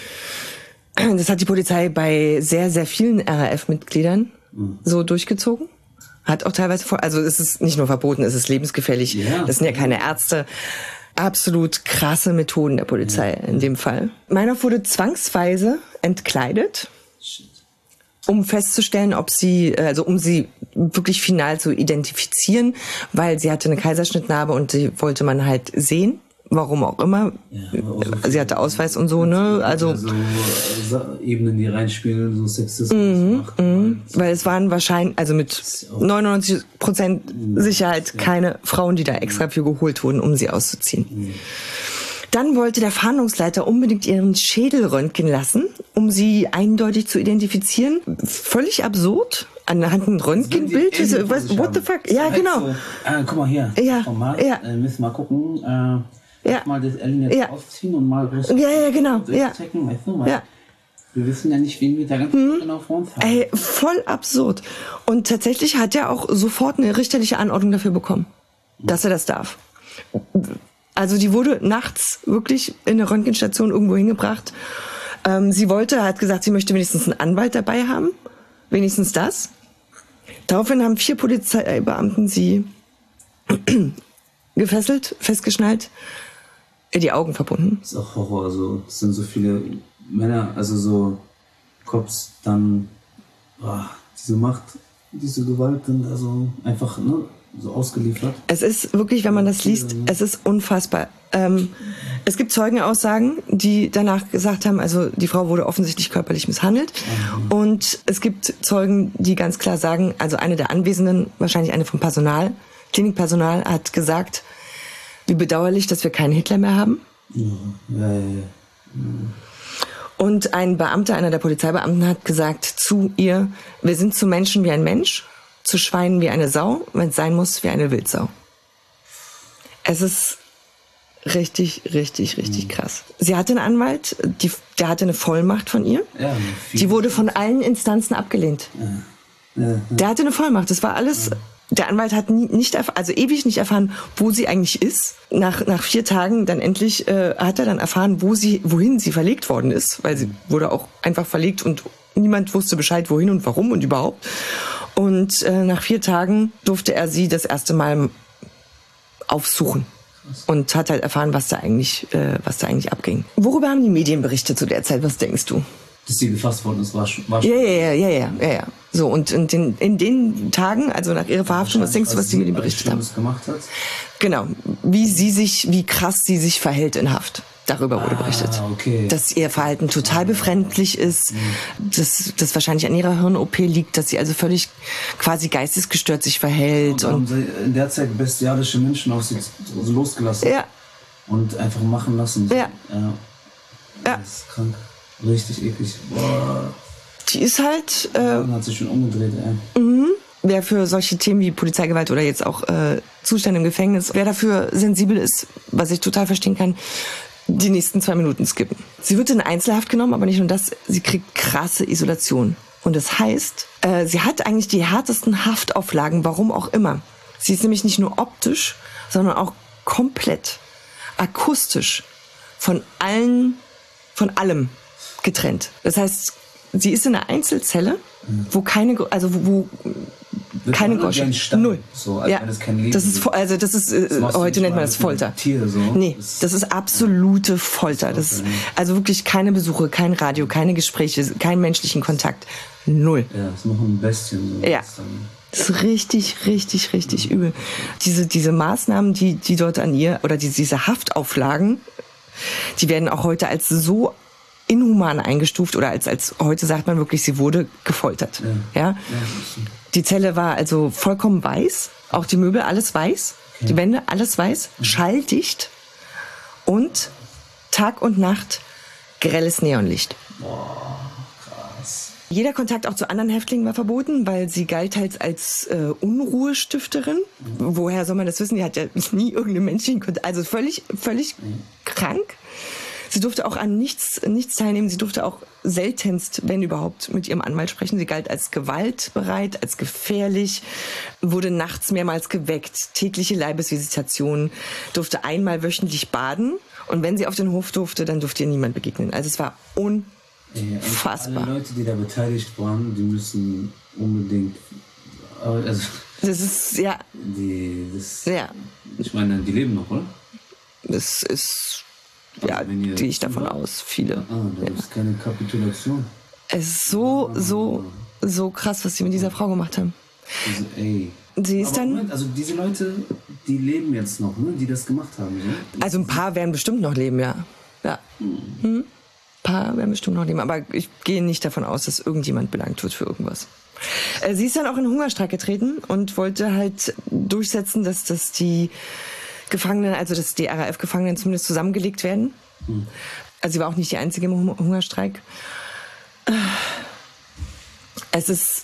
Das hat die Polizei bei sehr, sehr vielen R A F-Mitgliedern mhm. so durchgezogen. Hat auch teilweise vor, also es ist nicht nur verboten, es ist lebensgefährlich. Ja. Das sind ja keine Ärzte. Absolut krasse Methoden der Polizei ja. in dem Fall. Meinhof wurde zwangsweise entkleidet, Shit. um festzustellen, ob sie, also um sie wirklich final zu identifizieren, weil sie hatte eine Kaiserschnittnarbe und die wollte man halt sehen. Warum auch immer. Ja, auch so sie hatte Ausweis und so, ne? Also so äh, Ebenen, die reinspielen, so Sexismus. Mhm, macht, mhm. Weil es waren wahrscheinlich, also mit neunundneunzig Prozent Sicherheit keine Frauen, die da extra für geholt wurden, um sie auszuziehen. Mhm. Dann wollte der Fahndungsleiter unbedingt ihren Schädel röntgen lassen, um sie eindeutig zu identifizieren. Völlig absurd. Anhand ein Röntgenbild. Also, was, what the fuck? Ja, genau. So, äh, guck mal hier. Ja, Format, ja. Äh, müssen mal gucken. Äh, ja. Mal das Ellen jetzt ja. ausziehen und mal ja, ja, genau. Ja. Checken, weißt du, weil ja. Wir wissen ja nicht, wen wir da ganz mhm. genau vor uns haben. Ey, voll absurd. Und tatsächlich hat er auch sofort eine richterliche Anordnung dafür bekommen, mhm. dass er das darf. Also die wurde nachts wirklich in eine Röntgenstation irgendwo hingebracht. Ähm, sie wollte, hat gesagt, sie möchte wenigstens einen Anwalt dabei haben. Wenigstens das. Daraufhin haben vier Polizeibeamten sie gefesselt, festgeschnallt, ihr die Augen verbunden. Das ist auch Horror. Also, es sind so viele Männer, also so Cops, dann oh, diese Macht, diese Gewalt, sind also einfach ne, so ausgeliefert. Es ist wirklich, wenn man das liest, es ist unfassbar. Ähm, es gibt Zeugenaussagen, die danach gesagt haben, also die Frau wurde offensichtlich körperlich misshandelt. Mhm. Und es gibt Zeugen, die ganz klar sagen, also eine der Anwesenden, wahrscheinlich eine vom Personal, Klinikpersonal, hat gesagt, wie bedauerlich, dass wir keinen Hitler mehr haben. Mhm. Ja, ja, ja. Mhm. Und ein Beamter, einer der Polizeibeamten, hat gesagt zu ihr, wir sind zu Menschen wie ein Mensch, zu Schweinen wie eine Sau, wenn es sein muss, wie eine Wildsau. Es ist richtig, richtig, richtig mhm. krass. Sie hatte einen Anwalt, die, der hatte eine Vollmacht von ihr. Ja, die wurde von allen Instanzen abgelehnt. Ja. Ja, ja. Der hatte eine Vollmacht, das war alles... Ja. Der Anwalt hat nie, nicht, erf- also ewig nicht erfahren, wo sie eigentlich ist. Nach, nach vier Tagen dann endlich äh, hat er dann erfahren, wo sie, wohin sie verlegt worden ist, weil sie wurde auch einfach verlegt und niemand wusste Bescheid, wohin und warum und überhaupt. Und äh, nach vier Tagen durfte er sie das erste Mal aufsuchen und hat halt erfahren, was da eigentlich, äh, was da eigentlich abging. Worüber haben die Medien berichtet zu der Zeit? Was denkst du? Dass sie gefasst worden ist, war schon. War schon ja, ja, ja, ja, ja, ja. So, und in den, in den Tagen, also nach ihrer Verhaftung, was denkst du, was die Medien berichtet haben? Gemacht hat? Genau. Wie sie sich, wie krass sie sich verhält in Haft. Darüber wurde berichtet. Ah, okay. Dass ihr Verhalten total befremdlich ist, mhm. dass das wahrscheinlich an ihrer Hirn-O P liegt, dass sie also völlig quasi geistesgestört sich verhält. Und, und haben sie in der Zeit bestialische Menschen auf sie losgelassen. Ja. Und einfach machen lassen. Ja. Ja. Ja. Das ist krank. Richtig eklig. Boah. Die ist halt... Äh, hat sich schon umgedreht, ey. Mhm. Wer für solche Themen wie Polizeigewalt oder jetzt auch äh, Zustände im Gefängnis, wer dafür sensibel ist, was ich total verstehen kann, die nächsten zwei Minuten skippen. Sie wird in Einzelhaft genommen, aber nicht nur das, sie kriegt krasse Isolation. Und das heißt, äh, sie hat eigentlich die härtesten Haftauflagen, warum auch immer. Sie ist nämlich nicht nur optisch, sondern auch komplett akustisch von allen, von allem getrennt. Das heißt, sie ist in einer Einzelzelle, wo keine, also wo, wo keine Gosche. Null. So, als ja, wenn es kein Leben das ist, also das ist, äh, das heute nennt man das Folter. Tier, so. Nee, das ist absolute Folter. Das ist, also wirklich keine Besuche, kein Radio, keine Gespräche, keinen menschlichen Kontakt. Null. Ja, das ist noch ein Bestien. So ja. Das ist richtig, richtig, richtig übel. Diese, diese Maßnahmen, die, die dort an ihr, oder die, diese Haftauflagen, die werden auch heute als so inhuman eingestuft oder als, als heute sagt man wirklich, sie wurde gefoltert. Ja. Ja? Ja, die Zelle war also vollkommen weiß, auch die Möbel, alles weiß, okay. Die Wände, alles weiß, mhm. schalldicht und Tag und Nacht grelles Neonlicht. Boah, krass. Jeder Kontakt auch zu anderen Häftlingen war verboten, weil sie galt halt als äh, Unruhestifterin. Mhm. Woher soll man das wissen? Die hat ja nie irgendeine menschlichen Kontakt, also völlig, völlig mhm. krank. Sie durfte auch an nichts, nichts teilnehmen. Sie durfte auch seltenst, wenn überhaupt, mit ihrem Anwalt sprechen. Sie galt als gewaltbereit, als gefährlich, wurde nachts mehrmals geweckt, tägliche Leibesvisitation, durfte einmal wöchentlich baden. Und wenn sie auf den Hof durfte, dann durfte ihr niemand begegnen. Also es war unfassbar. Alle Leute, die da beteiligt waren, die müssen unbedingt... Also, das ist, ja... Die, das, ja. Ich meine, die leben noch, oder? Das ist... Also ja, gehe ich davon aus, viele. Ah, das ja. ist keine Kapitulation. Es ist so, so, so krass, was sie mit dieser Frau gemacht haben. Also, ey. sie ist Aber dann... Moment, also diese Leute, die leben jetzt noch, ne? Die das gemacht haben. So? Also ein paar werden bestimmt noch leben, ja. Ja. Hm. Ein paar werden bestimmt noch leben. Aber ich gehe nicht davon aus, dass irgendjemand belangt wird für irgendwas. Äh, sie ist dann auch in den Hungerstreik getreten und wollte halt durchsetzen, dass, dass die Gefangenen, also dass die R A F-Gefangenen zumindest zusammengelegt werden. Hm. Also sie war auch nicht die Einzige im Hungerstreik. Es ist,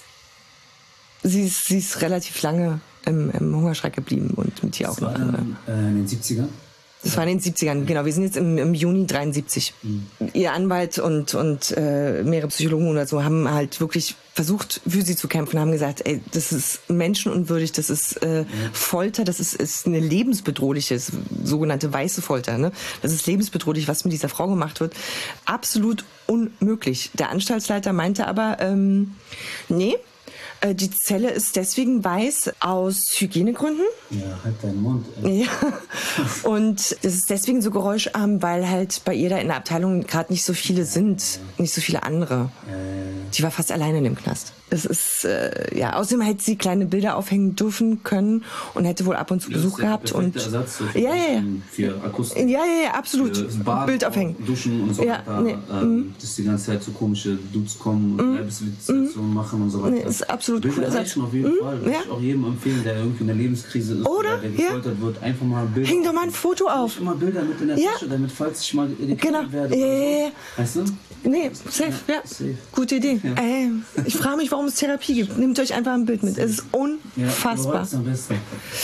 sie ist, sie ist relativ lange im, im Hungerstreik geblieben und mit ihr auch noch andere. Äh, in den siebzigern? Das war in den siebzigern, genau. Wir sind jetzt im, im Juni dreiundsiebzig. Mhm. Ihr Anwalt und, und äh, mehrere Psychologen oder so haben halt wirklich versucht, für sie zu kämpfen, haben gesagt, ey, das ist menschenunwürdig, das ist äh, mhm. Folter, das ist, ist eine lebensbedrohliche, sogenannte weiße Folter. Ne? Das ist lebensbedrohlich, was mit dieser Frau gemacht wird. Absolut unmöglich. Der Anstaltsleiter meinte aber, ähm, nee, die Zelle ist deswegen weiß aus Hygienegründen. Ja, halt deinen Mund. Ey. Ja. Und das ist deswegen so geräuscharm, weil halt bei ihr da in der Abteilung gerade nicht so viele sind, nicht so viele andere. Die war fast alleine in dem Knast. Das ist, äh, ja, außerdem hätte sie kleine Bilder aufhängen dürfen können und hätte wohl ab und zu das Besuch gehabt. Und Ersatz so für, ja, ja, ja. für Akustik. Ja, ja, ja, absolut. Bad, Bild aufhängen. Duschen und so ja, weiter. Nee. Ähm, dass die ganze Zeit so komische Dudes kommen und Leibesvisitation mm. machen und so weiter. Nee, ist absolut Bilder reichen auf jeden mm. Fall. Würde ja. ich auch jedem empfehlen, der irgendwie in der Lebenskrise ist oder, oder der gefoltert ja. wird, einfach mal Bilder. Häng doch mal ein Foto auf. Immer Bilder mit in der ja. Tasche, damit falls ich mal editiert genau. werde. Ja, so. ja. Weißt du? Nee, safe, ja. ja. Safe. Gute Idee. Ja. Äh, ich frage mich, warum es Therapie gibt. Nehmt euch einfach ein Bild mit. Es ist unfassbar. Ja, am besten.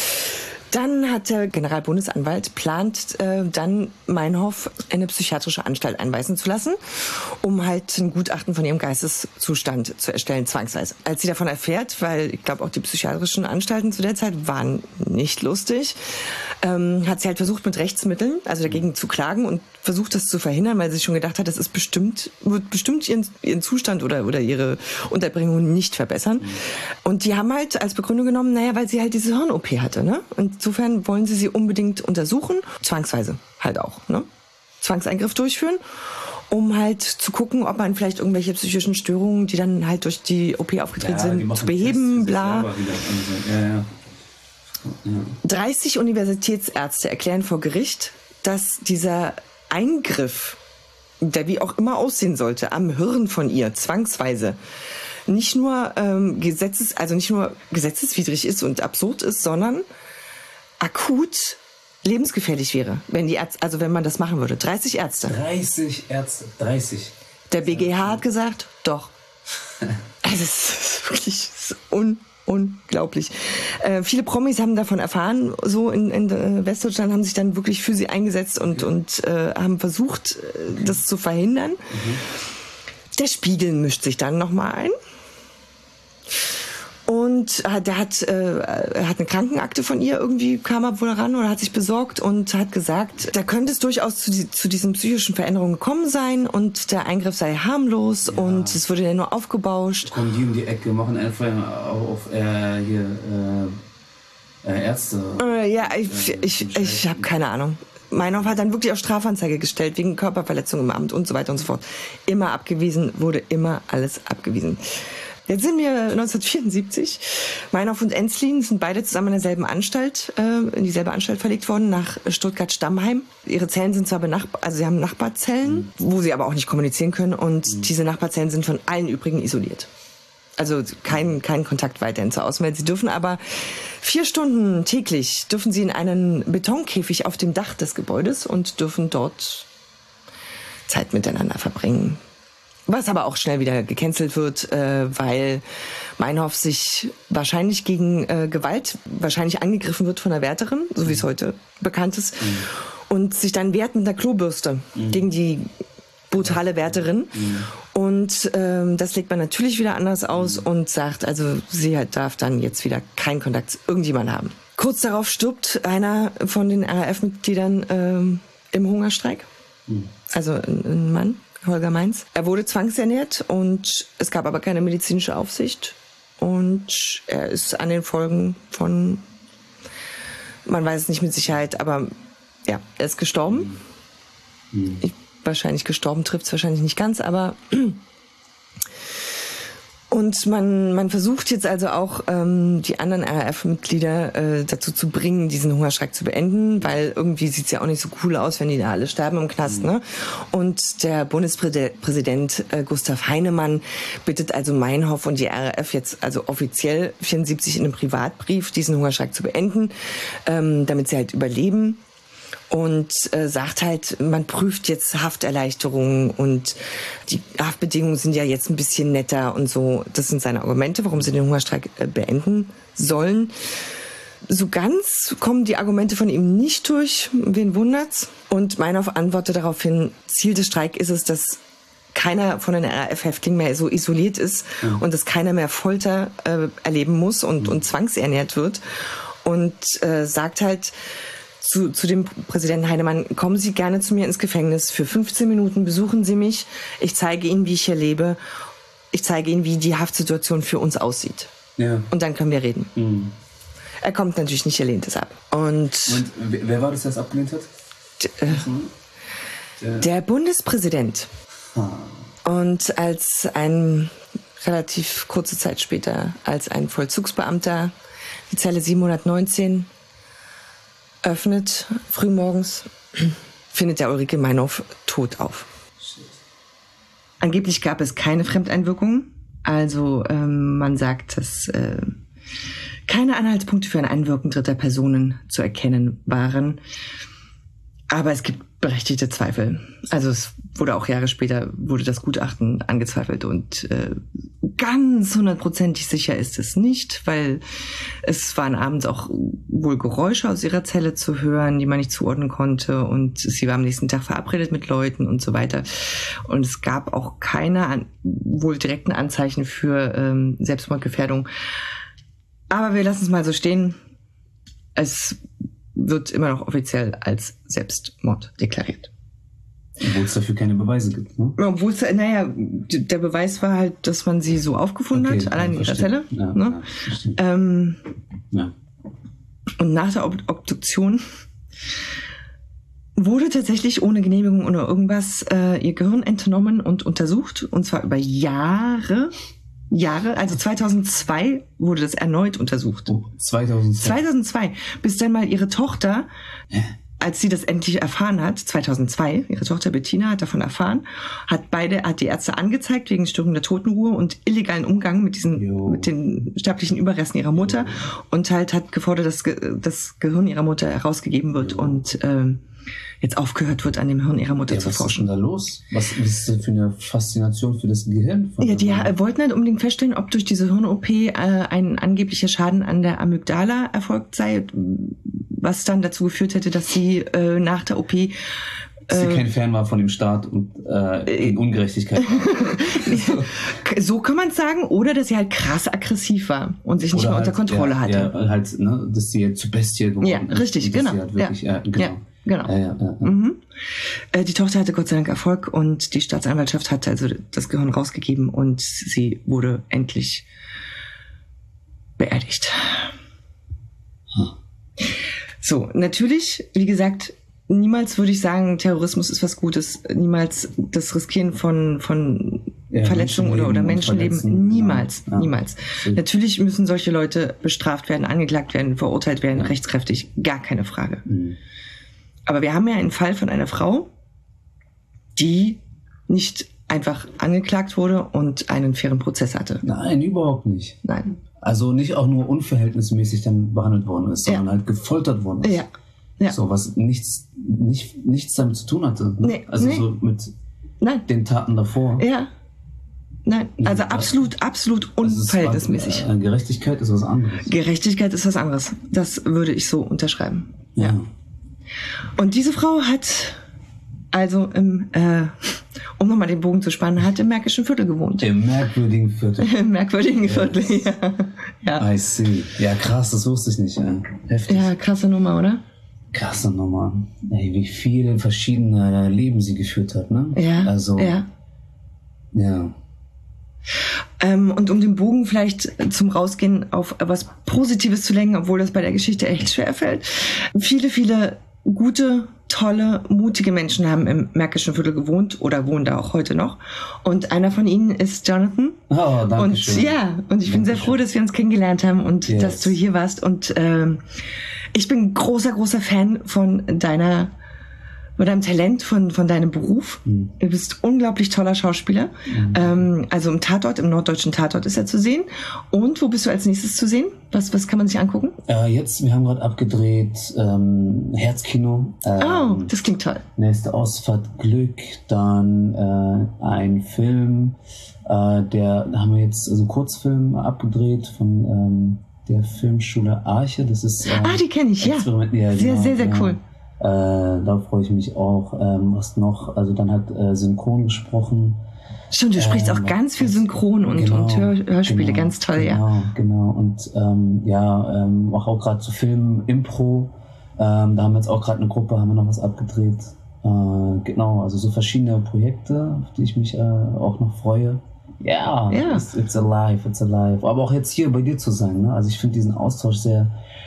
Dann hat der Generalbundesanwalt plant, äh, dann Meinhof in eine psychiatrische Anstalt einweisen zu lassen, um halt ein Gutachten von ihrem Geisteszustand zu erstellen, zwangsweise. Als sie davon erfährt, weil ich glaube auch die psychiatrischen Anstalten zu der Zeit waren nicht lustig, ähm, hat sie halt versucht mit Rechtsmitteln, also dagegen zu klagen und versucht das zu verhindern, weil sie schon gedacht hat, das ist bestimmt, wird bestimmt ihren, ihren Zustand oder, oder ihre Unterbringung nicht verbessern. Mhm. Und die haben halt als Begründung genommen, naja, weil sie halt diese Hirn-O P hatte, ne? Und insofern wollen sie sie unbedingt untersuchen, zwangsweise halt auch, ne? Zwangseingriff durchführen, um halt zu gucken, ob man vielleicht irgendwelche psychischen Störungen, die dann halt durch die O P aufgetreten ja, sind, zu beheben, bla. Ja, ja. Ja. dreißig Universitätsärzte erklären vor Gericht, dass dieser Eingriff, der wie auch immer aussehen sollte, am Hirn von ihr, zwangsweise, nicht nur ähm, Gesetzes, also nicht nur gesetzeswidrig ist und absurd ist, sondern akut lebensgefährlich wäre, wenn die Ärzte, also wenn man das machen würde. dreißig Ärzte. dreißig Ärzte, dreißig. Der B G H hat gesagt, doch. Also es ist wirklich un unglaublich. Äh, viele Promis haben davon erfahren, so in, in äh, Westdeutschland, haben sich dann wirklich für sie eingesetzt und, ja. und äh, haben versucht, äh, das zu verhindern. Mhm. Der Spiegel mischt sich dann nochmal ein. Und äh, der hat, äh, er hat eine Krankenakte von ihr irgendwie, kam er wohl ran oder hat sich besorgt und hat gesagt, da könnte es durchaus zu, die, zu diesen psychischen Veränderungen gekommen sein und der Eingriff sei harmlos ja. und es wurde ja nur aufgebauscht. Kommen die um die Ecke, machen einfach auf äh, hier äh, äh, Ärzte. Äh, ja, ich, äh, ich, ich, ich habe keine Ahnung. Meinhof hat dann wirklich auch Strafanzeige gestellt wegen Körperverletzung im Amt und so weiter und so fort. Immer abgewiesen, wurde immer alles abgewiesen. Jetzt sind wir neunzehnhundertvierundsiebzig. Meinhof und Enslin sind beide zusammen in derselben Anstalt, äh, in dieselbe Anstalt verlegt worden, nach Stuttgart-Stammheim. Ihre Zellen sind zwar benachbart, also sie haben Nachbarzellen, mhm. wo sie aber auch nicht kommunizieren können und mhm. diese Nachbarzellen sind von allen übrigen isoliert. Also kein, kein Kontakt weiterhin zur Außenwelt. Sie dürfen aber vier Stunden täglich dürfen sie in einen Betonkäfig auf dem Dach des Gebäudes und dürfen dort Zeit miteinander verbringen. Was aber auch schnell wieder gecancelt wird, äh, weil Meinhof sich wahrscheinlich gegen äh, Gewalt, wahrscheinlich angegriffen wird von der Wärterin, so wie es heute bekannt ist, mhm. und sich dann wehrt mit einer Klobürste mhm. gegen die brutale Wärterin. Mhm. Und ähm, das legt man natürlich wieder anders aus mhm. und sagt, also sie halt darf dann jetzt wieder keinen Kontakt zu irgendjemandem haben. Kurz darauf stirbt einer von den R A F-Mitgliedern ähm, im Hungerstreik, mhm. also ein, ein Mann. Holger Mainz. Er wurde zwangsernährt und es gab aber keine medizinische Aufsicht und er ist an den Folgen von, man weiß es nicht mit Sicherheit, aber ja, er ist gestorben. Mhm. Ich, wahrscheinlich gestorben trifft es wahrscheinlich nicht ganz, aber Und man, man versucht jetzt also auch, ähm, die anderen R A F-Mitglieder äh, dazu zu bringen, diesen Hungerstreik zu beenden, weil irgendwie sieht's ja auch nicht so cool aus, wenn die da alle sterben im Knast, ne? Und der Bundespräsident äh, Gustav Heinemann bittet also Meinhof und die R A F jetzt also offiziell vierundsiebzig in einem Privatbrief, diesen Hungerstreik zu beenden, ähm, damit sie halt überleben. Und äh, sagt halt, man prüft jetzt Hafterleichterungen und die Haftbedingungen sind ja jetzt ein bisschen netter und so. Das sind seine Argumente, warum sie den Hungerstreik äh, beenden sollen. So ganz kommen die Argumente von ihm nicht durch, wen wundert's? Und Meinhof antwortet daraufhin, Ziel des Streiks ist es, dass keiner von den R A F-Häftlingen mehr so isoliert ist mhm. und dass keiner mehr Folter äh, erleben muss und, und zwangsernährt wird. Und äh, sagt halt, Zu, zu dem Präsidenten Heinemann, kommen Sie gerne zu mir ins Gefängnis. Für fünfzehn Minuten besuchen Sie mich. Ich zeige Ihnen, wie ich hier lebe. Ich zeige Ihnen, wie die Haftsituation für uns aussieht. Ja. Und dann können wir reden. Mhm. Er kommt natürlich nicht, er lehnt es ab. Und, Und wer war das, der es abgelehnt hat? D- äh, der, der Bundespräsident. Ah. Und als ein, relativ kurze Zeit später, als ein Vollzugsbeamter die Zelle siebenhundertneunzehn öffnet, frühmorgens, findet der Ulrike Meinhof tot auf. Shit. Angeblich gab es keine Fremdeinwirkung. Also ähm, man sagt, dass äh, keine Anhaltspunkte für ein Einwirken dritter Personen zu erkennen waren. Aber es gibt berechtigte Zweifel. Also es wurde auch Jahre später, wurde das Gutachten angezweifelt und äh, ganz hundertprozentig sicher ist es nicht, weil es waren abends auch wohl Geräusche aus ihrer Zelle zu hören, die man nicht zuordnen konnte und sie war am nächsten Tag verabredet mit Leuten und so weiter. Und es gab auch keine an, wohl direkten Anzeichen für ähm, Selbstmordgefährdung. Aber wir lassen es mal so stehen. Es wird immer noch offiziell als Selbstmord deklariert. Obwohl es dafür keine Beweise gibt, ne? Obwohl es, naja, der Beweis war halt, dass man sie so aufgefunden okay, hat, allein in ihrer Zelle. Ja, ne? ja, ähm, ja. Und nach der Ob- Obduktion wurde tatsächlich ohne Genehmigung oder irgendwas äh, ihr Gehirn entnommen und untersucht, und zwar über Jahre. Jahre, also zweitausendzwei wurde das erneut untersucht. Oh, zweitausendzwei. zweitausendzwei, bis dann mal ihre Tochter, ja. als sie das endlich erfahren hat, zweitausendzwei, ihre Tochter Bettina hat davon erfahren, hat beide, hat die Ärzte angezeigt wegen Störung der Totenruhe und illegalen Umgang mit diesen, jo. mit den sterblichen Überresten ihrer Mutter jo. und halt hat gefordert, dass das Gehirn ihrer Mutter herausgegeben wird jo. und ähm, jetzt aufgehört wird, an dem Hirn ihrer Mutter ja, zu forschen. Was ist denn da los? Was ist das für eine Faszination für das Gehirn? Ja, die ja, wollten halt unbedingt feststellen, ob durch diese Hirn-O P äh, ein angeblicher Schaden an der Amygdala erfolgt sei, was dann dazu geführt hätte, dass sie äh, nach der O P dass sie kein Fan war von dem Staat und äh, gegen Ungerechtigkeit. So kann man es sagen. Oder dass sie halt krass aggressiv war und sich nicht mehr halt, unter Kontrolle ja, hatte. Ja, halt, ne, dass sie zu Bestie geworden ist. Ja, richtig, genau. Halt wirklich, ja. Äh, genau. Ja. Genau. Ja, ja, ja, ja. Mhm. Äh, die Tochter hatte Gott sei Dank Erfolg und die Staatsanwaltschaft hat also das Gehirn rausgegeben und sie wurde endlich beerdigt. Hm. So, natürlich, wie gesagt, niemals würde ich sagen, Terrorismus ist was Gutes. Niemals das Riskieren von, von ja, Verletzungen oder, oder Menschenleben. Niemals, ja. niemals. Ja. Natürlich müssen solche Leute bestraft werden, angeklagt werden, verurteilt werden, ja. rechtskräftig. Gar keine Frage. Mhm. Aber wir haben ja einen Fall von einer Frau, die nicht einfach angeklagt wurde und einen fairen Prozess hatte. Nein, überhaupt nicht. Nein. Also nicht auch nur unverhältnismäßig dann behandelt worden ist, sondern ja. halt gefoltert worden ist. Ja. Ja. So, was nichts, nicht, nichts damit zu tun hatte. Nee, also nee. so mit Nein. den Taten davor. Ja. Nein, also absolut, absolut unverhältnismäßig. Also Gerechtigkeit ist was anderes. Gerechtigkeit ist was anderes. Das würde ich so unterschreiben. Ja. ja. Und diese Frau hat also im, äh, um nochmal den Bogen zu spannen, hat im Märkischen Viertel gewohnt. Im merkwürdigen Viertel. Im merkwürdigen yes. Viertel, ja. ja. I see. Ja, krass, das wusste ich nicht. Ja. Heftig. Ja, krasse Nummer, oder? Krasse Nummer. Ey, wie viele verschiedene Leben sie geführt hat, ne? Ja, also, ja. Ja. Ähm, und um den Bogen vielleicht zum Rausgehen auf was Positives zu lenken, obwohl das bei der Geschichte echt schwer fällt. Viele, viele gute tolle, mutige Menschen haben im Märkischen Viertel gewohnt oder wohnen da auch heute noch. Und einer von ihnen ist Jonathan. Oh, danke und schön. ja, und ich bin sehr froh, dass wir uns kennengelernt haben und Yes. dass du hier warst. Und ähm, ich bin großer, großer Fan von deiner mit deinem Talent, von, von deinem Beruf. Mhm. Du bist unglaublich toller Schauspieler. Mhm. Ähm, also im Tatort, im norddeutschen Tatort ist er zu sehen. Und wo bist du als nächstes zu sehen? Was, was kann man sich angucken? Äh, jetzt, wir haben gerade abgedreht ähm, Herzkino. Ähm, oh, das klingt toll. Nächste Ausfahrt Glück, dann äh, ein Film, äh, der da haben wir jetzt also einen Kurzfilm abgedreht von ähm, der Filmschule Arche. Das ist äh, ah, die kenne ich, ja. ja. Sehr, genau, sehr, sehr ja. cool. Äh, da freue ich mich auch. Ähm, was noch? Also dann hat äh, Synchron gesprochen. Stimmt, du sprichst ähm, auch ganz viel Synchron und, genau, und Hör, Hörspiele, genau, ganz toll, genau, ja. Genau, und ähm, ja, ähm, mache auch gerade zu Filmen Impro. Ähm, da haben wir jetzt auch gerade eine Gruppe, haben wir noch was abgedreht. Äh, genau, also so verschiedene Projekte, auf die ich mich äh, auch noch freue. Yeah, ja, it's, it's alive, it's alive. Aber auch jetzt hier bei dir zu sein, ne? Also ich finde diesen Austausch sehr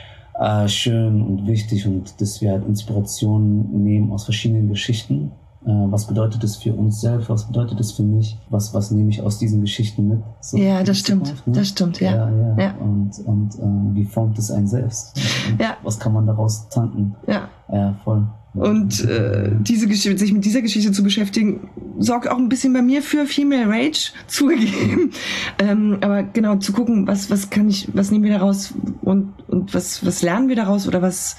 Äh, schön und wichtig und dass wir halt Inspiration nehmen aus verschiedenen Geschichten. Äh, was bedeutet das für uns selbst? Was bedeutet das für mich? Was, was nehme ich aus diesen Geschichten mit? So ja, das stimmt. Zukunft, ne? Das stimmt, ja. ja, ja. ja. Und, und äh, wie formt es einen selbst? Und ja. Was kann man daraus tanken? Ja. Ja, voll. Und äh, diese Geschichte, sich mit dieser Geschichte zu beschäftigen, sorgt auch ein bisschen bei mir für Female Rage, zugegeben. ähm, aber genau, zu gucken, was was kann ich, was nehmen wir daraus und und was was lernen wir daraus oder was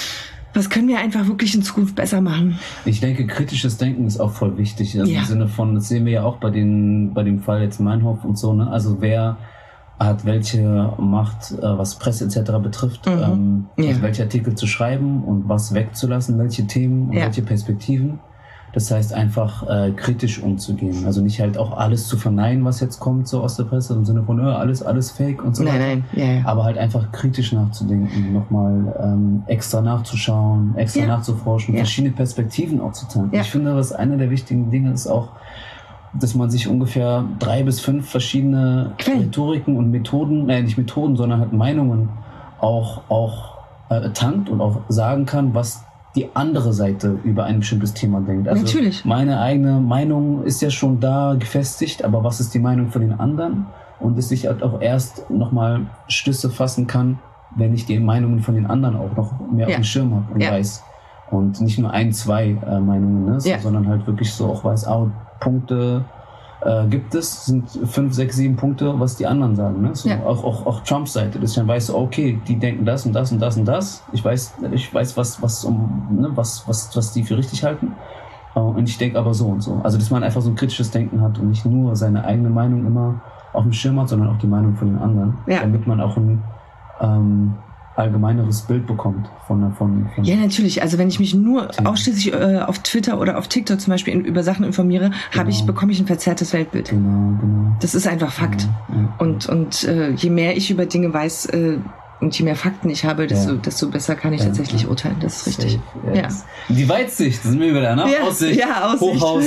was können wir einfach wirklich in Zukunft besser machen? Ich denke, kritisches Denken ist auch voll wichtig. Also ja. Im Sinne von, das sehen wir ja auch bei den bei dem Fall jetzt Meinhof und so, ne? Also wer hat welche Macht, äh, was Presse et cetera betrifft, mhm. ähm, ja. also welche Artikel zu schreiben und was wegzulassen, welche Themen und ja. welche Perspektiven. Das heißt einfach äh, kritisch umzugehen. Also nicht halt auch alles zu verneinen, was jetzt kommt so aus der Presse, im Sinne von äh, alles alles Fake und so nein, weiter. Nein, ja, ja. Aber halt einfach kritisch nachzudenken, nochmal ähm, extra nachzuschauen, extra ja. nachzuforschen, ja. verschiedene Perspektiven auch zu tanken. Ja. Ich finde, was einer der wichtigen Dinge ist auch, dass man sich ungefähr drei bis fünf verschiedene Quellen. Rhetoriken und Methoden, äh, nicht Methoden, sondern halt Meinungen auch, auch äh, tankt und auch sagen kann, was die andere Seite über ein bestimmtes Thema denkt. Also Natürlich. Meine eigene Meinung ist ja schon da gefestigt, aber was ist die Meinung von den anderen? Und dass ich halt auch erst nochmal Schlüsse fassen kann, wenn ich die Meinungen von den anderen auch noch mehr ja. auf dem Schirm habe und ja. weiß. Und nicht nur ein, zwei äh, Meinungen, ne? ja. sondern halt wirklich so auch weiß, ah, Punkte äh, gibt es, sind fünf, sechs, sieben Punkte, was die anderen sagen. Ne? So, ja. auch, auch, auch Trumps Seite, dass ich dann weiß, okay, die denken das und das und das und das. Ich weiß, ich weiß was, was, um, ne, was, was, was die für richtig halten. Und ich denke aber so und so. Also, dass man einfach so ein kritisches Denken hat und nicht nur seine eigene Meinung immer auf dem Schirm hat, sondern auch die Meinung von den anderen. Ja. Damit man auch ein ähm, allgemeineres Bild bekommt von, von, von ja, natürlich. Also wenn ich mich nur Thema. ausschließlich äh, auf Twitter oder auf TikTok zum Beispiel in, über Sachen informiere, genau. habe ich, bekomme ich ein verzerrtes Weltbild. Genau, genau. Das ist einfach Fakt. Ja, ja. Und, und äh, je mehr ich über Dinge weiß äh, und je mehr Fakten ich habe, desto, ja. desto besser kann ich ja, tatsächlich ja. urteilen. Das ist richtig. Ja. Die Weitsicht, das sind wir wieder, ne? Ja, Aussicht. Ja, Aussicht. Hochhaus.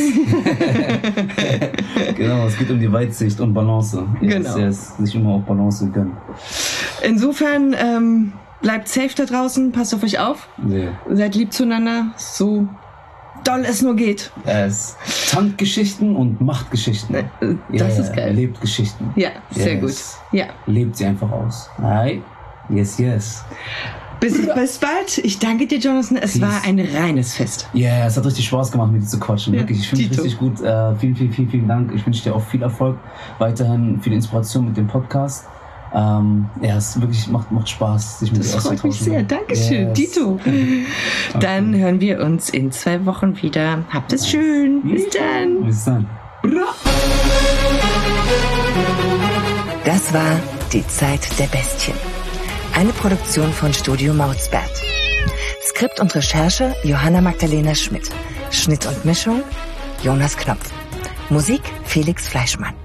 Genau, es geht um die Weitsicht und Balance. Genau. Yes, yes, sich immer auf Balance gönnen. Insofern, ähm, bleibt safe da draußen, passt auf euch auf. Nee. Seid lieb zueinander, so doll es nur geht. Es Tankgeschichten und Machtgeschichten. Äh, das ja, ist geil. Lebt Geschichten. Ja, sehr yes. gut. Ja. Lebt sie einfach aus. Hi. Yes, yes. Bis, bis bald. Ich danke dir, Jonathan. Es Peace. War ein reines Fest. Ja, yeah, es hat richtig Spaß gemacht, mit dir zu quatschen. Ja, wirklich, ich finde es richtig gut. Äh, vielen, vielen, vielen, vielen Dank. Ich wünsche dir auch viel Erfolg. Weiterhin viel Inspiration mit dem Podcast. Ähm, ja, es wirklich macht, macht Spaß, sich mit das dir auszutauschen. Das freut mich sehr. Dankeschön, yes. Dito. Okay. Dann hören wir uns in zwei Wochen wieder. Habt es nice. Schön. Bis dann. Bis dann. Das war Die Zeit der Bestien. Eine Produktion von Studio Mausbert. Skript und Recherche Johanna Magdalena Schmidt. Schnitt und Mischung Jonas Knopf. Musik Felix Fleischmann.